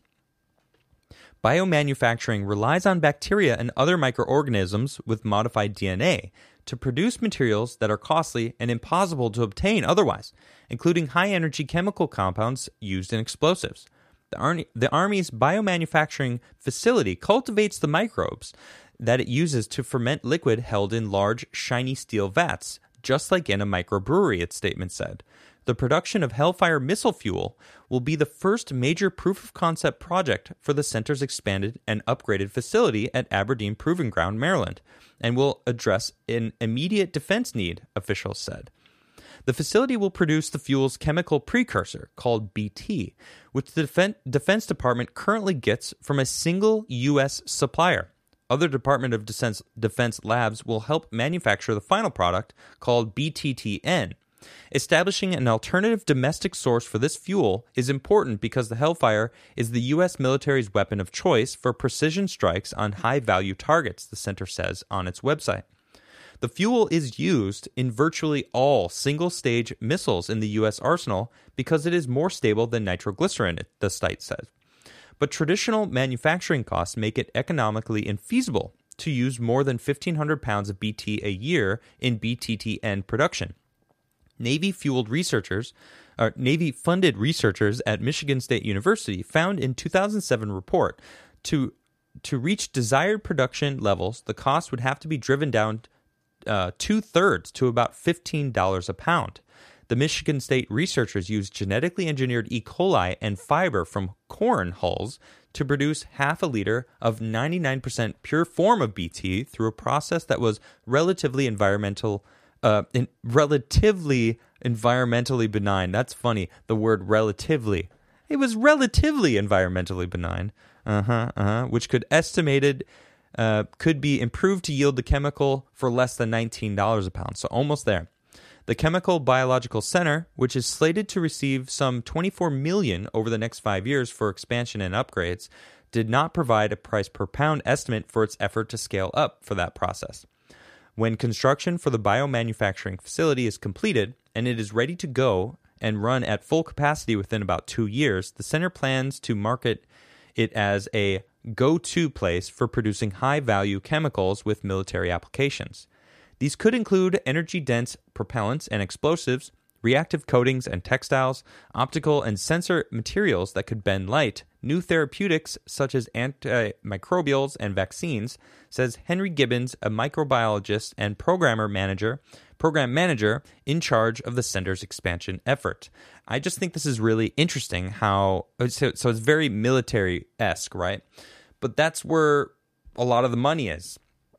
S1: Biomanufacturing relies on bacteria and other microorganisms with modified D N A to produce materials that are costly and impossible to obtain otherwise, including high-energy chemical compounds used in explosives. The, Ar- the Army's biomanufacturing facility cultivates the microbes that it uses to ferment liquid held in large, shiny steel vats, just like in a microbrewery, its statement said. The production of Hellfire missile fuel will be the first major proof-of-concept project for the center's expanded and upgraded facility at Aberdeen Proving Ground, Maryland, and will address an immediate defense need, officials said. The facility will produce the fuel's chemical precursor, called B T, which the Defen- Defense Department currently gets from a single U S supplier. Other Department of Defense, Defense labs will help manufacture the final product, called B T T N. Establishing an alternative domestic source for this fuel is important because the Hellfire is the U S military's weapon of choice for precision strikes on high-value targets, the center says on its website. The fuel is used in virtually all single-stage missiles in the U S arsenal because it is more stable than nitroglycerin, the site says. But traditional manufacturing costs make it economically infeasible to use more than fifteen hundred pounds of B T a year in B T T N production. Navy-fueled researchers, or Navy-funded researchers at Michigan State University found in two thousand seven report to to reach desired production levels, the cost would have to be driven down uh, two-thirds to about fifteen dollars a pound. The Michigan State researchers used genetically engineered E. coli and fiber from corn hulls to produce half a liter of ninety-nine percent pure form of B T through a process that was relatively environmental Uh, in, relatively environmentally benign. That's funny, the word relatively. It was relatively environmentally benign, uh-huh, uh-huh, which could estimated, uh, could be improved to yield the chemical for less than nineteen dollars a pound, so almost there. The Chemical Biological Center, which is slated to receive some twenty-four million dollars over the next five years for expansion and upgrades, did not provide a price per pound estimate for its effort to scale up for that process. When construction for the biomanufacturing facility is completed and it is ready to go and run at full capacity within about two years, the center plans to market it as a go-to place for producing high-value chemicals with military applications. These could include energy-dense propellants and explosives, reactive coatings and textiles, optical and sensor materials that could bend light, new therapeutics such as antimicrobials and vaccines, says Henry Gibbons, a microbiologist and programmer manager, program manager in charge of the center's expansion effort. I just think this is really interesting how, so, so it's very military-esque, right? But that's where a lot of the money is.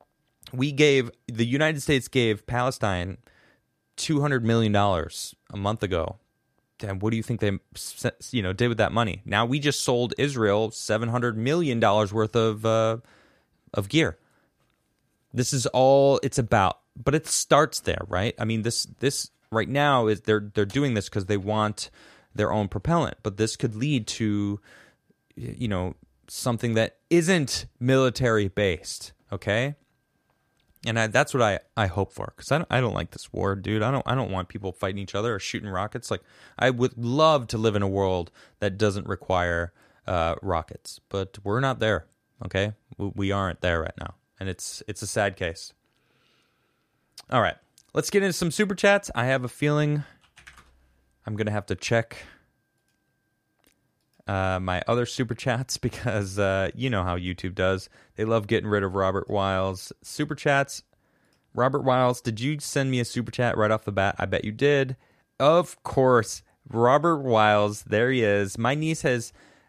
S1: We gave, the United States gave Palestine two hundred million dollars a month ago. Damn, what do you think they, you know, did with that money? Now we just sold Israel seven hundred million dollars worth of uh, of gear. This is all it's about, but it starts there, right? I mean, this this right now is they're they're doing this because they want their own propellant, but this could lead to, you know, something that isn't military based. Okay. And I, that's what I, I hope for, because I don't, I don't like this war, dude. I don't I don't want people fighting each other or shooting rockets. Like, I would love to live in a world that doesn't require uh, rockets, but we're not there. Okay, we, we aren't there right now, and it's it's a sad case. All right, let's get into some super chats. I have a feeling I'm gonna have to check uh, my other super chats because uh, you know how YouTube does. They love getting rid of Robert Wiles. Super chats. Robert Wiles, did you send me a super chat right off the bat? I bet you did. Of course. Robert Wiles, there he is. My niece has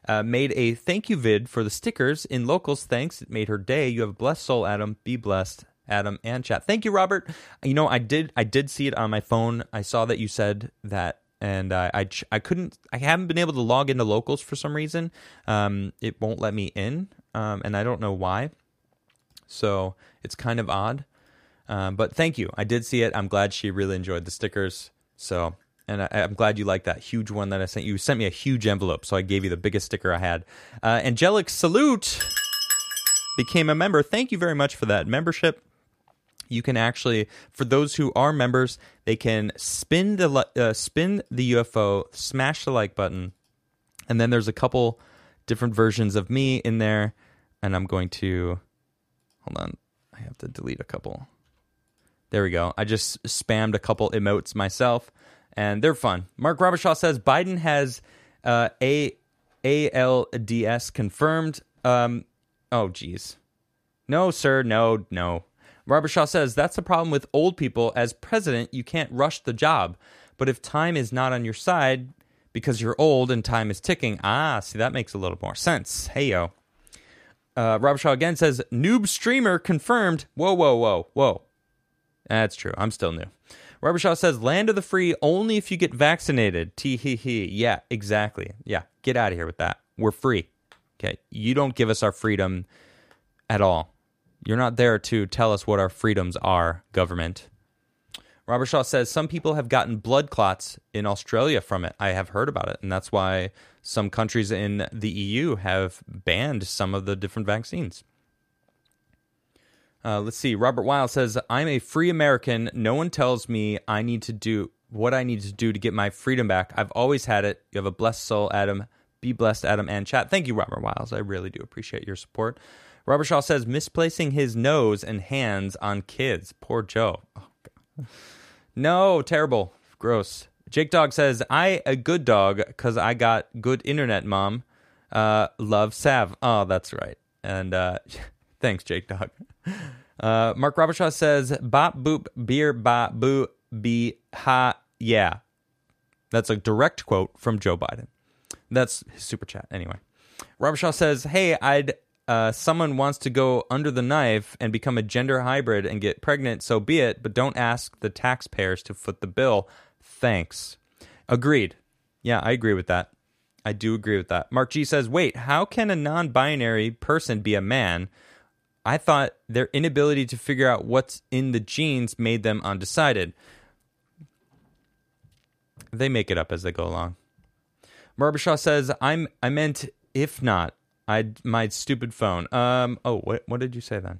S1: uh, made a thank you vid for the stickers in locals. Thanks. It made her day. You have a blessed soul, Adam. Be blessed, Adam and chat. Thank you, Robert. You know, I did I did see it on my phone. I saw that you said that, and uh, I I couldn't I haven't been able to log into locals for some reason. Um, it won't let me in, um, and I don't know why. So it's kind of odd. Um, but thank you. I did see it. I'm glad she really enjoyed the stickers. So, and I, I'm glad you liked that huge one that I sent you. You sent me a huge envelope, so I gave you the biggest sticker I had. Uh, Angelic Salute became a member. Thank you very much for that membership. You can actually, for those who are members, they can spin the uh, spin the U F O, smash the like button, and then there's a couple different versions of me in there. And I'm going to hold on. I have to delete a couple. There we go. I just spammed a couple emotes myself, and they're fun. Mark Robershaw says Biden has uh, a ALDS confirmed. Um, oh, geez. No, sir. No, no. Robershaw says that's the problem with old people. As president, you can't rush the job. But if time is not on your side because you're old and time is ticking, ah, see, that makes a little more sense. Hey, yo. Uh, Robershaw again says noob streamer confirmed. Whoa, whoa, whoa, whoa. That's true. I'm still new. Robershaw says, land of the free only if you get vaccinated. Tee hee hee. Yeah, exactly. Yeah, get out of here with that. We're free. Okay, you don't give us our freedom at all. You're not there to tell us what our freedoms are, government. Robershaw says, some people have gotten blood clots in Australia from it. I have heard about it, and that's why some countries in the E U have banned some of the different vaccines. Uh, let's see. Robert Weil says, I'm a free American. No one tells me I need to do what I need to do to get my freedom back. I've always had it. You have a blessed soul, Adam. Be blessed, Adam, and chat. Thank you, Robert Wiles. I really do appreciate your support. Robert Shaw says, misplacing his nose and hands on kids. Poor Joe. Oh, God. No, terrible. Gross. Jake Dog says, I a good dog because I got good internet, Mom. Uh, love Sav. Oh, that's right. And uh, thanks, Jake Dog. Uh, Mark Robershaw says, bop, boop, beer, bop, boo, be, ha, yeah. That's a direct quote from Joe Biden. That's his super chat. Anyway, Robershaw says, hey, I'd, uh, someone wants to go under the knife and become a gender hybrid and get pregnant, so be it, but don't ask the taxpayers to foot the bill. Thanks. Agreed. Yeah, I agree with that. I do agree with that. Mark G says, wait, how can a non-binary person be a man? I thought their inability to figure out what's in the genes made them undecided. They make it up as they go along. Robershaw says, I'm, I meant if not. I my stupid phone. Um. Oh, what what did you say then?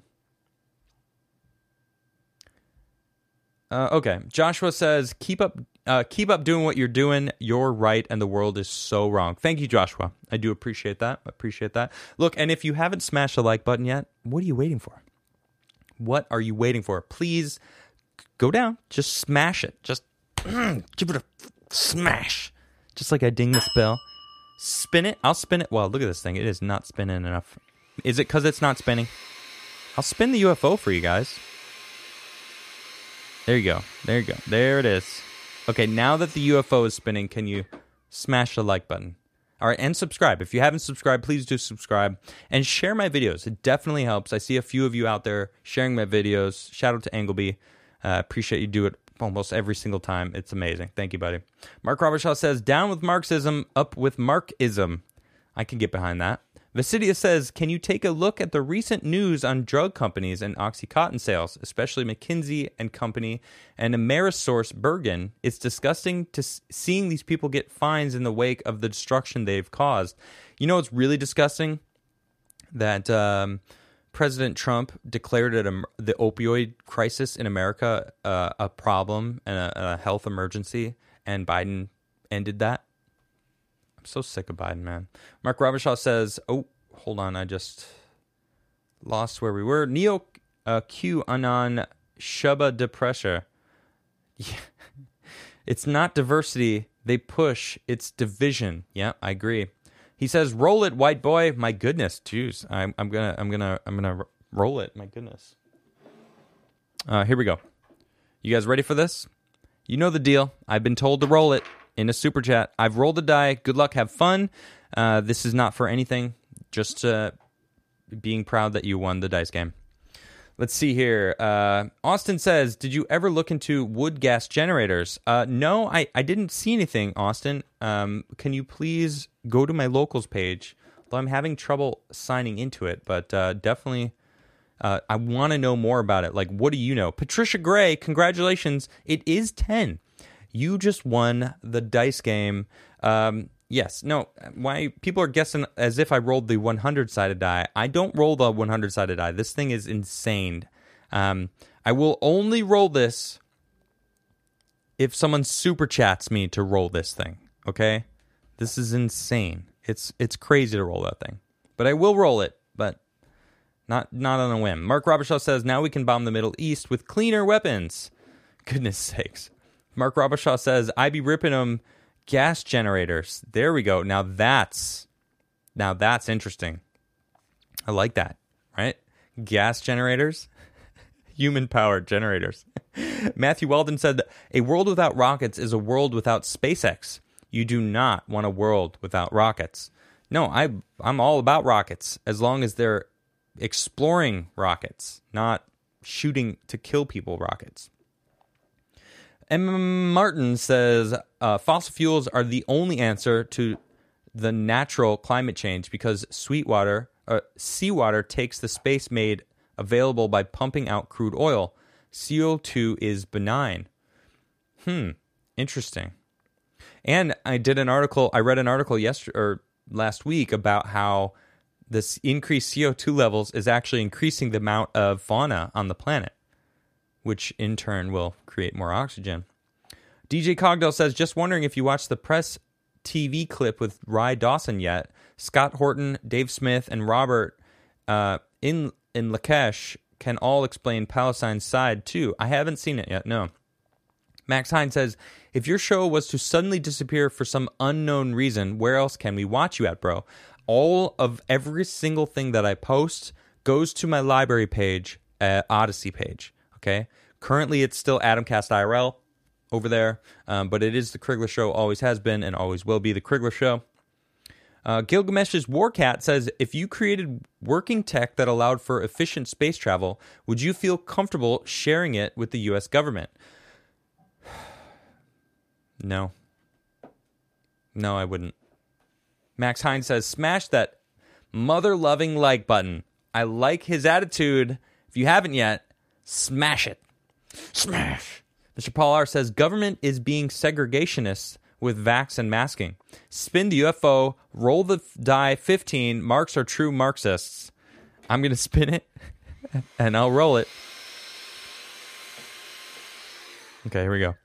S1: Uh, okay. Joshua says, keep up uh, keep up doing what you're doing. You're right, and the world is so wrong. Thank you, Joshua. I do appreciate that. I appreciate that. Look, and if you haven't smashed the like button yet, what are you waiting for? What are you waiting for? Please go down. Just smash it. Just give it a smash. Just like I ding this bell. Spin it. I'll spin it. Well, look at this thing. It is not spinning enough. Is it because it's not spinning? I'll spin the U F O for you guys. There you go. There you go. There it is. Okay, now that the U F O is spinning, can you smash the like button? All right, and subscribe. If you haven't subscribed, please do subscribe. And share my videos. It definitely helps. I see a few of you out there sharing my videos. Shout out to Angleby. Uh, appreciate you do it almost every single time. It's amazing. Thank you, buddy. Mark Robershaw says, down with Marxism, up with Markism. I can get behind that. Vasidia says, can you take a look at the recent news on drug companies and OxyContin sales, especially McKinsey and Company and Amerisource Bergen? It's disgusting to s- seeing these people get fines in the wake of the destruction they've caused. You know, it's really disgusting that um, President Trump declared it a, the opioid crisis in America uh, a problem and a, a health emergency, and Biden ended that. So sick of Biden, man. Mark Robershaw says, oh, hold on, I just lost where we were. Neo uh, Q Anon Shubha de pressure. Yeah. It's not diversity they push, it's division. Yeah, I agree. He says, roll it, white boy. My goodness, jeez. I'm, I'm gonna I'm gonna I'm gonna roll it. My goodness. Uh, here we go. You guys ready for this? You know the deal. I've been told to roll it. in a super chat. I've rolled a die. Good luck. Have fun. Uh, this is not for anything. Just uh, being proud that you won the dice game. Let's see here. Uh, Austin says, did you ever look into wood gas generators? Uh, no, I, I didn't see anything, Austin. Um, can you please go to my locals page? Though I'm having trouble signing into it, but uh, definitely uh, I want to know more about it. Like, what do you know? Patricia Gray, congratulations. It is ten. You just won the dice game. Um, yes. No, why people are guessing as if I rolled the one hundred-sided die. I don't roll the one hundred-sided die. This thing is insane. Um, I will only roll this if someone super chats me to roll this thing. Okay? This is insane. It's it's crazy to roll that thing. But I will roll it, but not not on a whim. Mark Robershaw says, now we can bomb the Middle East with cleaner weapons. Goodness sakes. Mark Robershaw says, I be ripping them gas generators. There we go. Now that's now that's interesting. I like that, right? Gas generators. Human-powered generators. Matthew Weldon said, a world without rockets is a world without SpaceX. You do not want a world without rockets. No, I, I'm all about rockets, as long as they're exploring rockets, not shooting to kill people rockets. Emma Martin says, uh, fossil fuels are the only answer to the natural climate change because Sweetwater, uh, seawater takes the space made available by pumping out crude oil. C O two is benign. Hmm, interesting. And I did an article, I read an article yesterday or last week about how this increased C O two levels is actually increasing the amount of fauna on the planet, which in turn will create more oxygen. D J Cogdell says, just wondering if you watched the press T V clip with Rye Dawson yet. Scott Horton, Dave Smith, and Robert uh, in in Lakesh can all explain Palestine's side too. I haven't seen it yet, no. Max Hine says, if your show was to suddenly disappear for some unknown reason, where else can we watch you at, bro? All of every single thing that I post goes to my library page, uh, Odyssey page, okay? Currently, it's still Adamcast I R L over there, um, but it is the Krigler Show, always has been, and always will be the Krigler Show. Uh, Gilgamesh's Warcat says, if you created working tech that allowed for efficient space travel, would you feel comfortable sharing it with the U S government? No. No, I wouldn't. Max Hine says, smash that mother-loving like button. I like his attitude. If you haven't yet, smash it. Smash. Mister Paul R. says, government is being segregationist with vax and masking. Spin the U F O, roll the die fifteen. Marks are true Marxists. I'm going to spin it, and I'll roll it. Okay, here we go.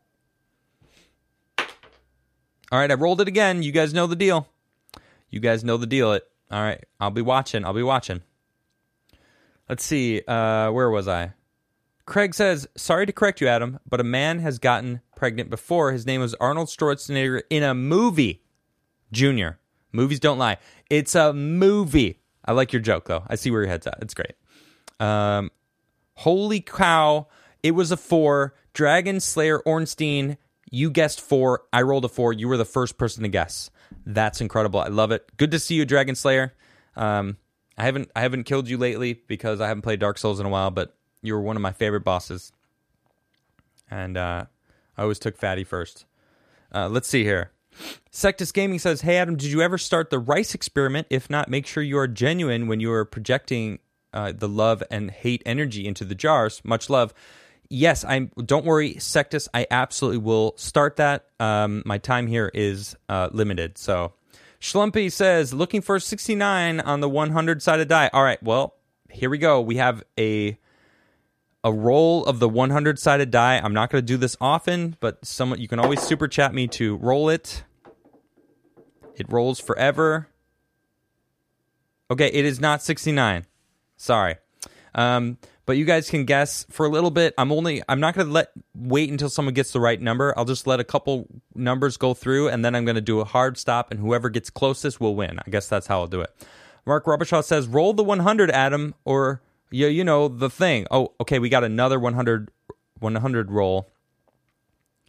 S1: All right, I rolled it again. You guys know the deal. You guys know the deal. It. All right, I'll be watching. I'll be watching. Let's see. Uh, where was I? Craig says, sorry to correct you, Adam, but a man has gotten pregnant before. His name was Arnold Schwarzenegger in a movie. Junior. Movies don't lie. It's a movie. I like your joke, though. I see where your head's at. It's great. Um, holy cow. It was a four. Dragon Slayer Ornstein. You guessed four. I rolled a four. You were the first person to guess. That's incredible. I love it. Good to see you, Dragon Slayer. Um, I haven't I haven't killed you lately because I haven't played Dark Souls in a while, but you were one of my favorite bosses. And uh, I always took Fatty first. Uh, let's see here. Sectus Gaming says, hey, Adam, did you ever start the rice experiment? If not, make sure you are genuine when you are projecting uh, the love and hate energy into the jars. Much love. Yes, I'm. Don't worry, Sectus. I absolutely will start that. Um, my time here is uh, limited. So, Schlumpy says, looking for sixty-nine on the one hundred-sided die. All right, well, here we go. We have a a roll of the one hundred-sided die. I'm not going to do this often, but someone you can always super chat me to roll it. It rolls forever. Okay, it is not sixty-nine. Sorry. Um, but you guys can guess for a little bit. I'm only I'm not going to let wait until someone gets the right number. I'll just let a couple numbers go through, and then I'm going to do a hard stop, and whoever gets closest will win. I guess that's how I'll do it. Mark Robershaw says, roll the one hundred, Adam, or you, you know, the thing. Oh, okay, we got another one hundred, one hundred roll.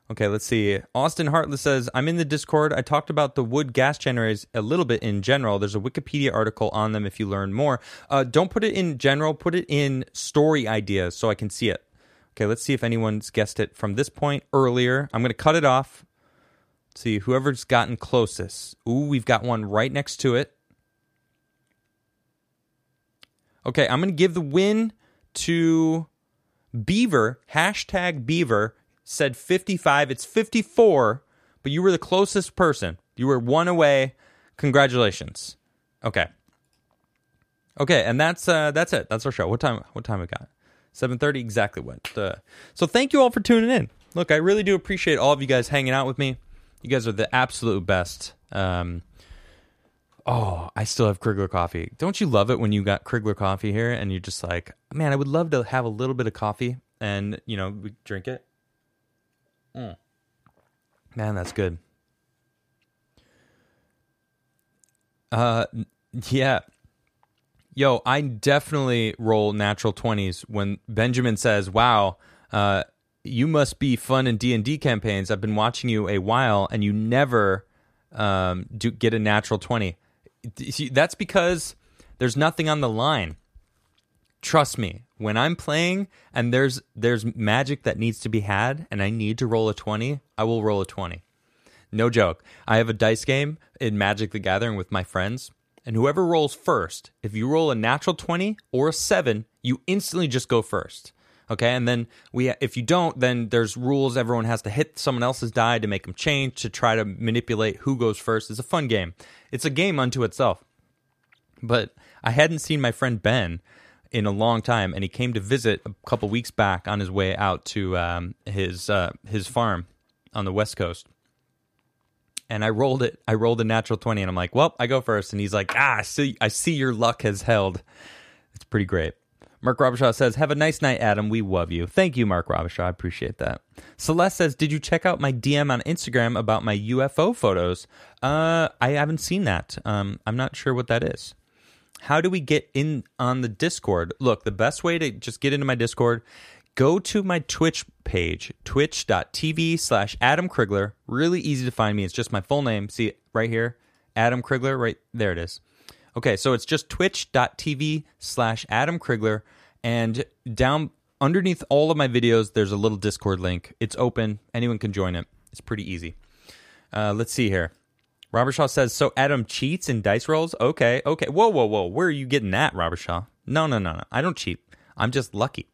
S1: Okay, let's see. Austin Hartless says, I'm in the Discord. I talked about the wood gas generators a little bit in general. There's a Wikipedia article on them if you learn more. Uh, don't put it in general. Put it in story ideas so I can see it. Okay, let's see if anyone's guessed it from this point earlier. I'm going to cut it off. Let's see, whoever's gotten closest. Ooh, we've got one right next to it. Okay, I'm going to give the win to Beaver. Hashtag Beaver. Said fifty-five. It's fifty-four, but you were the closest person. You were one away. Congratulations. Okay. Okay, and that's uh, that's it. That's our show. What time? What time we got? seven thirty. Exactly what. Uh, so thank you all for tuning in. Look, I really do appreciate all of you guys hanging out with me. You guys are the absolute best. Um, oh, I still have Krigler coffee. Don't you love it when you got Krigler coffee here and you're just like, man, I would love to have a little bit of coffee and, you know, we drink it. Mm. Man, that's good. Uh, yeah. Yo, I definitely roll natural twenties when Benjamin says, wow, uh, you must be fun in D and D campaigns. I've been watching you a while and you never um, do get a natural twenty. That's because there's nothing on the line. Trust me, when I'm playing and there's there's magic that needs to be had and I need to roll a twenty, I will roll a twenty. No joke. I have a dice game in Magic the Gathering with my friends, and whoever rolls first, if you roll a natural twenty or a seven, you instantly just go first. Okay, and then we if you don't, then there's rules. Everyone has to hit someone else's die to make them change, to try to manipulate who goes first. It's a fun game. It's a game unto itself. But I hadn't seen my friend Ben in a long time, and he came to visit a couple weeks back on his way out to um, his uh, his farm on the West Coast. And I rolled it. I rolled a natural twenty, and I'm like, "Well, I go first." And he's like, "Ah, I see, I see your luck has held." It's pretty great. Mark Robershaw says, "Have a nice night, Adam. We love you." Thank you, Mark Robershaw. I appreciate that. Celeste says, "Did you check out my D M on Instagram about my U F O photos?" Uh, I haven't seen that. Um, I'm not sure what that is. How do we get in on the Discord? Look, the best way to just get into my Discord, go to my Twitch page, twitch.tv slash Adam Krigler. Really easy to find me. It's just my full name. See it right here? Adam Krigler. Right there it is. Okay, so it's just twitch.tv slash Adam Krigler. And down underneath all of my videos, there's a little Discord link. It's open. Anyone can join it. It's pretty easy. Uh, let's see here. Robert Shaw says, so Adam cheats in dice rolls? Okay, okay. Whoa, whoa, whoa. Where are you getting that, Robert Shaw? No, no, no, no. I don't cheat. I'm just lucky.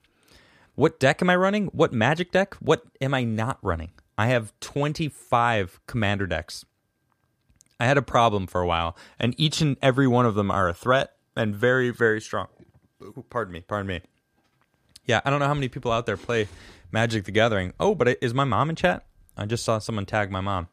S1: What deck am I running? What magic deck? What am I not running? I have twenty-five commander decks. I had a problem for a while, and each and every one of them are a threat and very, very strong. Ooh, pardon me, pardon me. Yeah, I don't know how many people out there play Magic the Gathering. Oh, but is my mom in chat? I just saw someone tag my mom.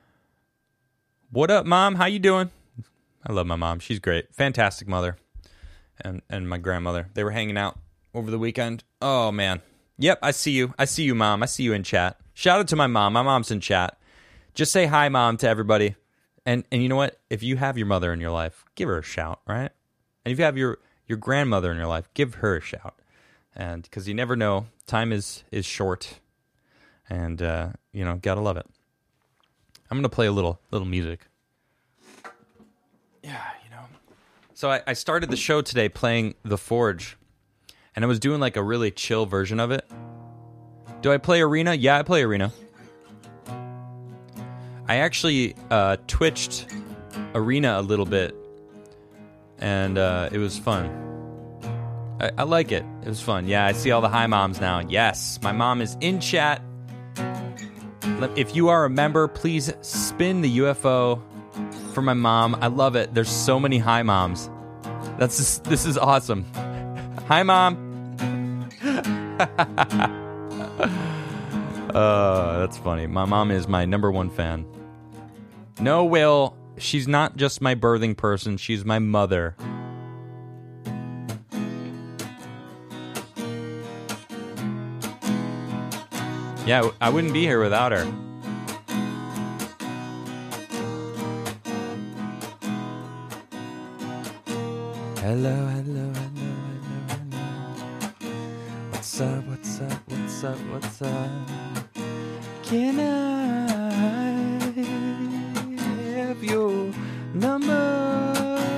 S1: What up, Mom? How you doing? I love my mom. She's great. Fantastic mother. And and my grandmother. They were hanging out over the weekend. Oh, man. Yep, I see you. I see you, Mom. I see you in chat. Shout out to my mom. My mom's in chat. Just say hi, Mom, to everybody. And and you know what? If you have your mother in your life, give her a shout, right? And if you have your, your grandmother in your life, give her a shout. And because you never know, time is, is short. And, uh, you know, gotta love it. I'm going to play a little little music. Yeah, you know. So I, I started the show today playing The Forge. And I was doing like a really chill version of it. Do I play Arena? Yeah, I play Arena. I actually uh, twitched Arena a little bit. And uh, it was fun. I, I like it. It was fun. Yeah, I see all the hi moms now. Yes, my mom is in chat. If you are a member, please spin the U F O for my mom. I love it. There's so many hi moms. That's just, this is awesome. Hi, Mom. uh, that's funny. My mom is my number one fan. No, Will, she's not just my birthing person. She's my mother. Yeah, I wouldn't be here without her. Hello, hello, hello, hello, hello. What's up, what's up, what's up, what's up? Can I have your number?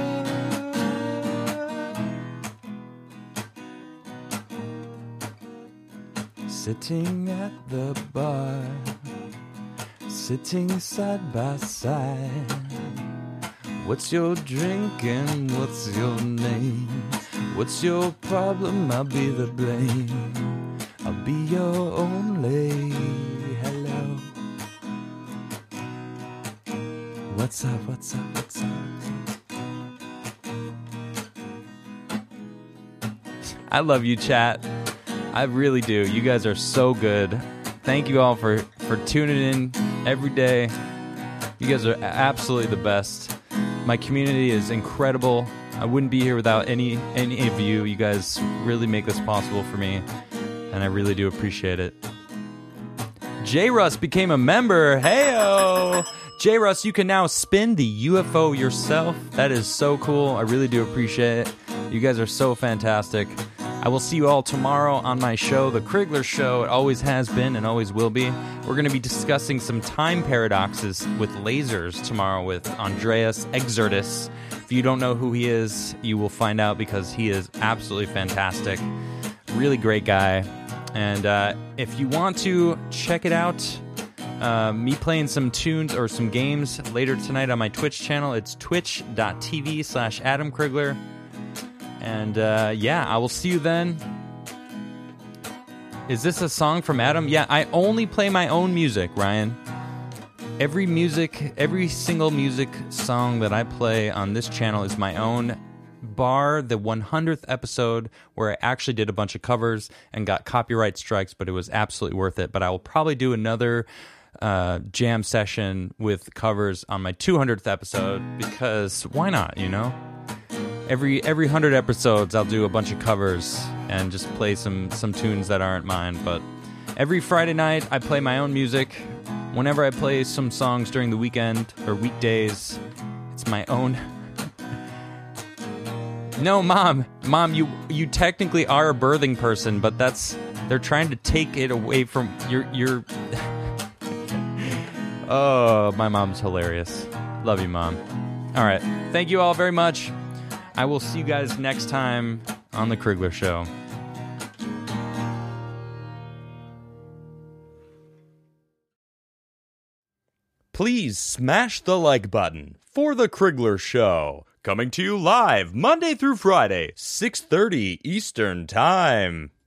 S1: Sitting at the bar, sitting side by side. What's your drink and what's your name? What's your problem? I'll be the blame. I'll be your only hello. What's up, what's up, what's up? I love you, chat. I really do. You guys are so good. Thank you all for, for tuning in every day. You guys are absolutely the best. My community is incredible. I wouldn't be here without any any of you. You guys really make this possible for me, and I really do appreciate it. J. Russ became a member. Heyo! J. Russ, you can now spin the U F O yourself. That is so cool. I really do appreciate it. You guys are so fantastic. I will see you all tomorrow on my show, The Krigler Show. It always has been and always will be. We're going to be discussing some time paradoxes with lasers tomorrow with Andreas Exertus. If you don't know who he is, you will find out because he is absolutely fantastic. Really great guy. And uh, if you want to check it out, uh, me playing some tunes or some games later tonight on my Twitch channel, it's twitch.tv slash Adam Krigler. And, uh, yeah, I will see you then. Is this a song from Adam? Yeah, I only play my own music, Ryan. Every music, every single music song that I play on this channel is my own, bar the one hundredth episode where I actually did a bunch of covers and got copyright strikes, but it was absolutely worth it. But I will probably do another uh, jam session with covers on my two hundredth episode because why not, you know? Every every hundred episodes, I'll do a bunch of covers and just play some, some tunes that aren't mine. But every Friday night, I play my own music. Whenever I play some songs during the weekend or weekdays, it's my own. No, Mom. Mom, you you technically are a birthing person, but that's they're trying to take it away from your your. Oh, my mom's hilarious. Love you, Mom. All right. Thank you all very much. I will see you guys next time on The Krigler Show. Please smash the like button for The Krigler Show. Coming to you live Monday through Friday, six thirty Eastern Time.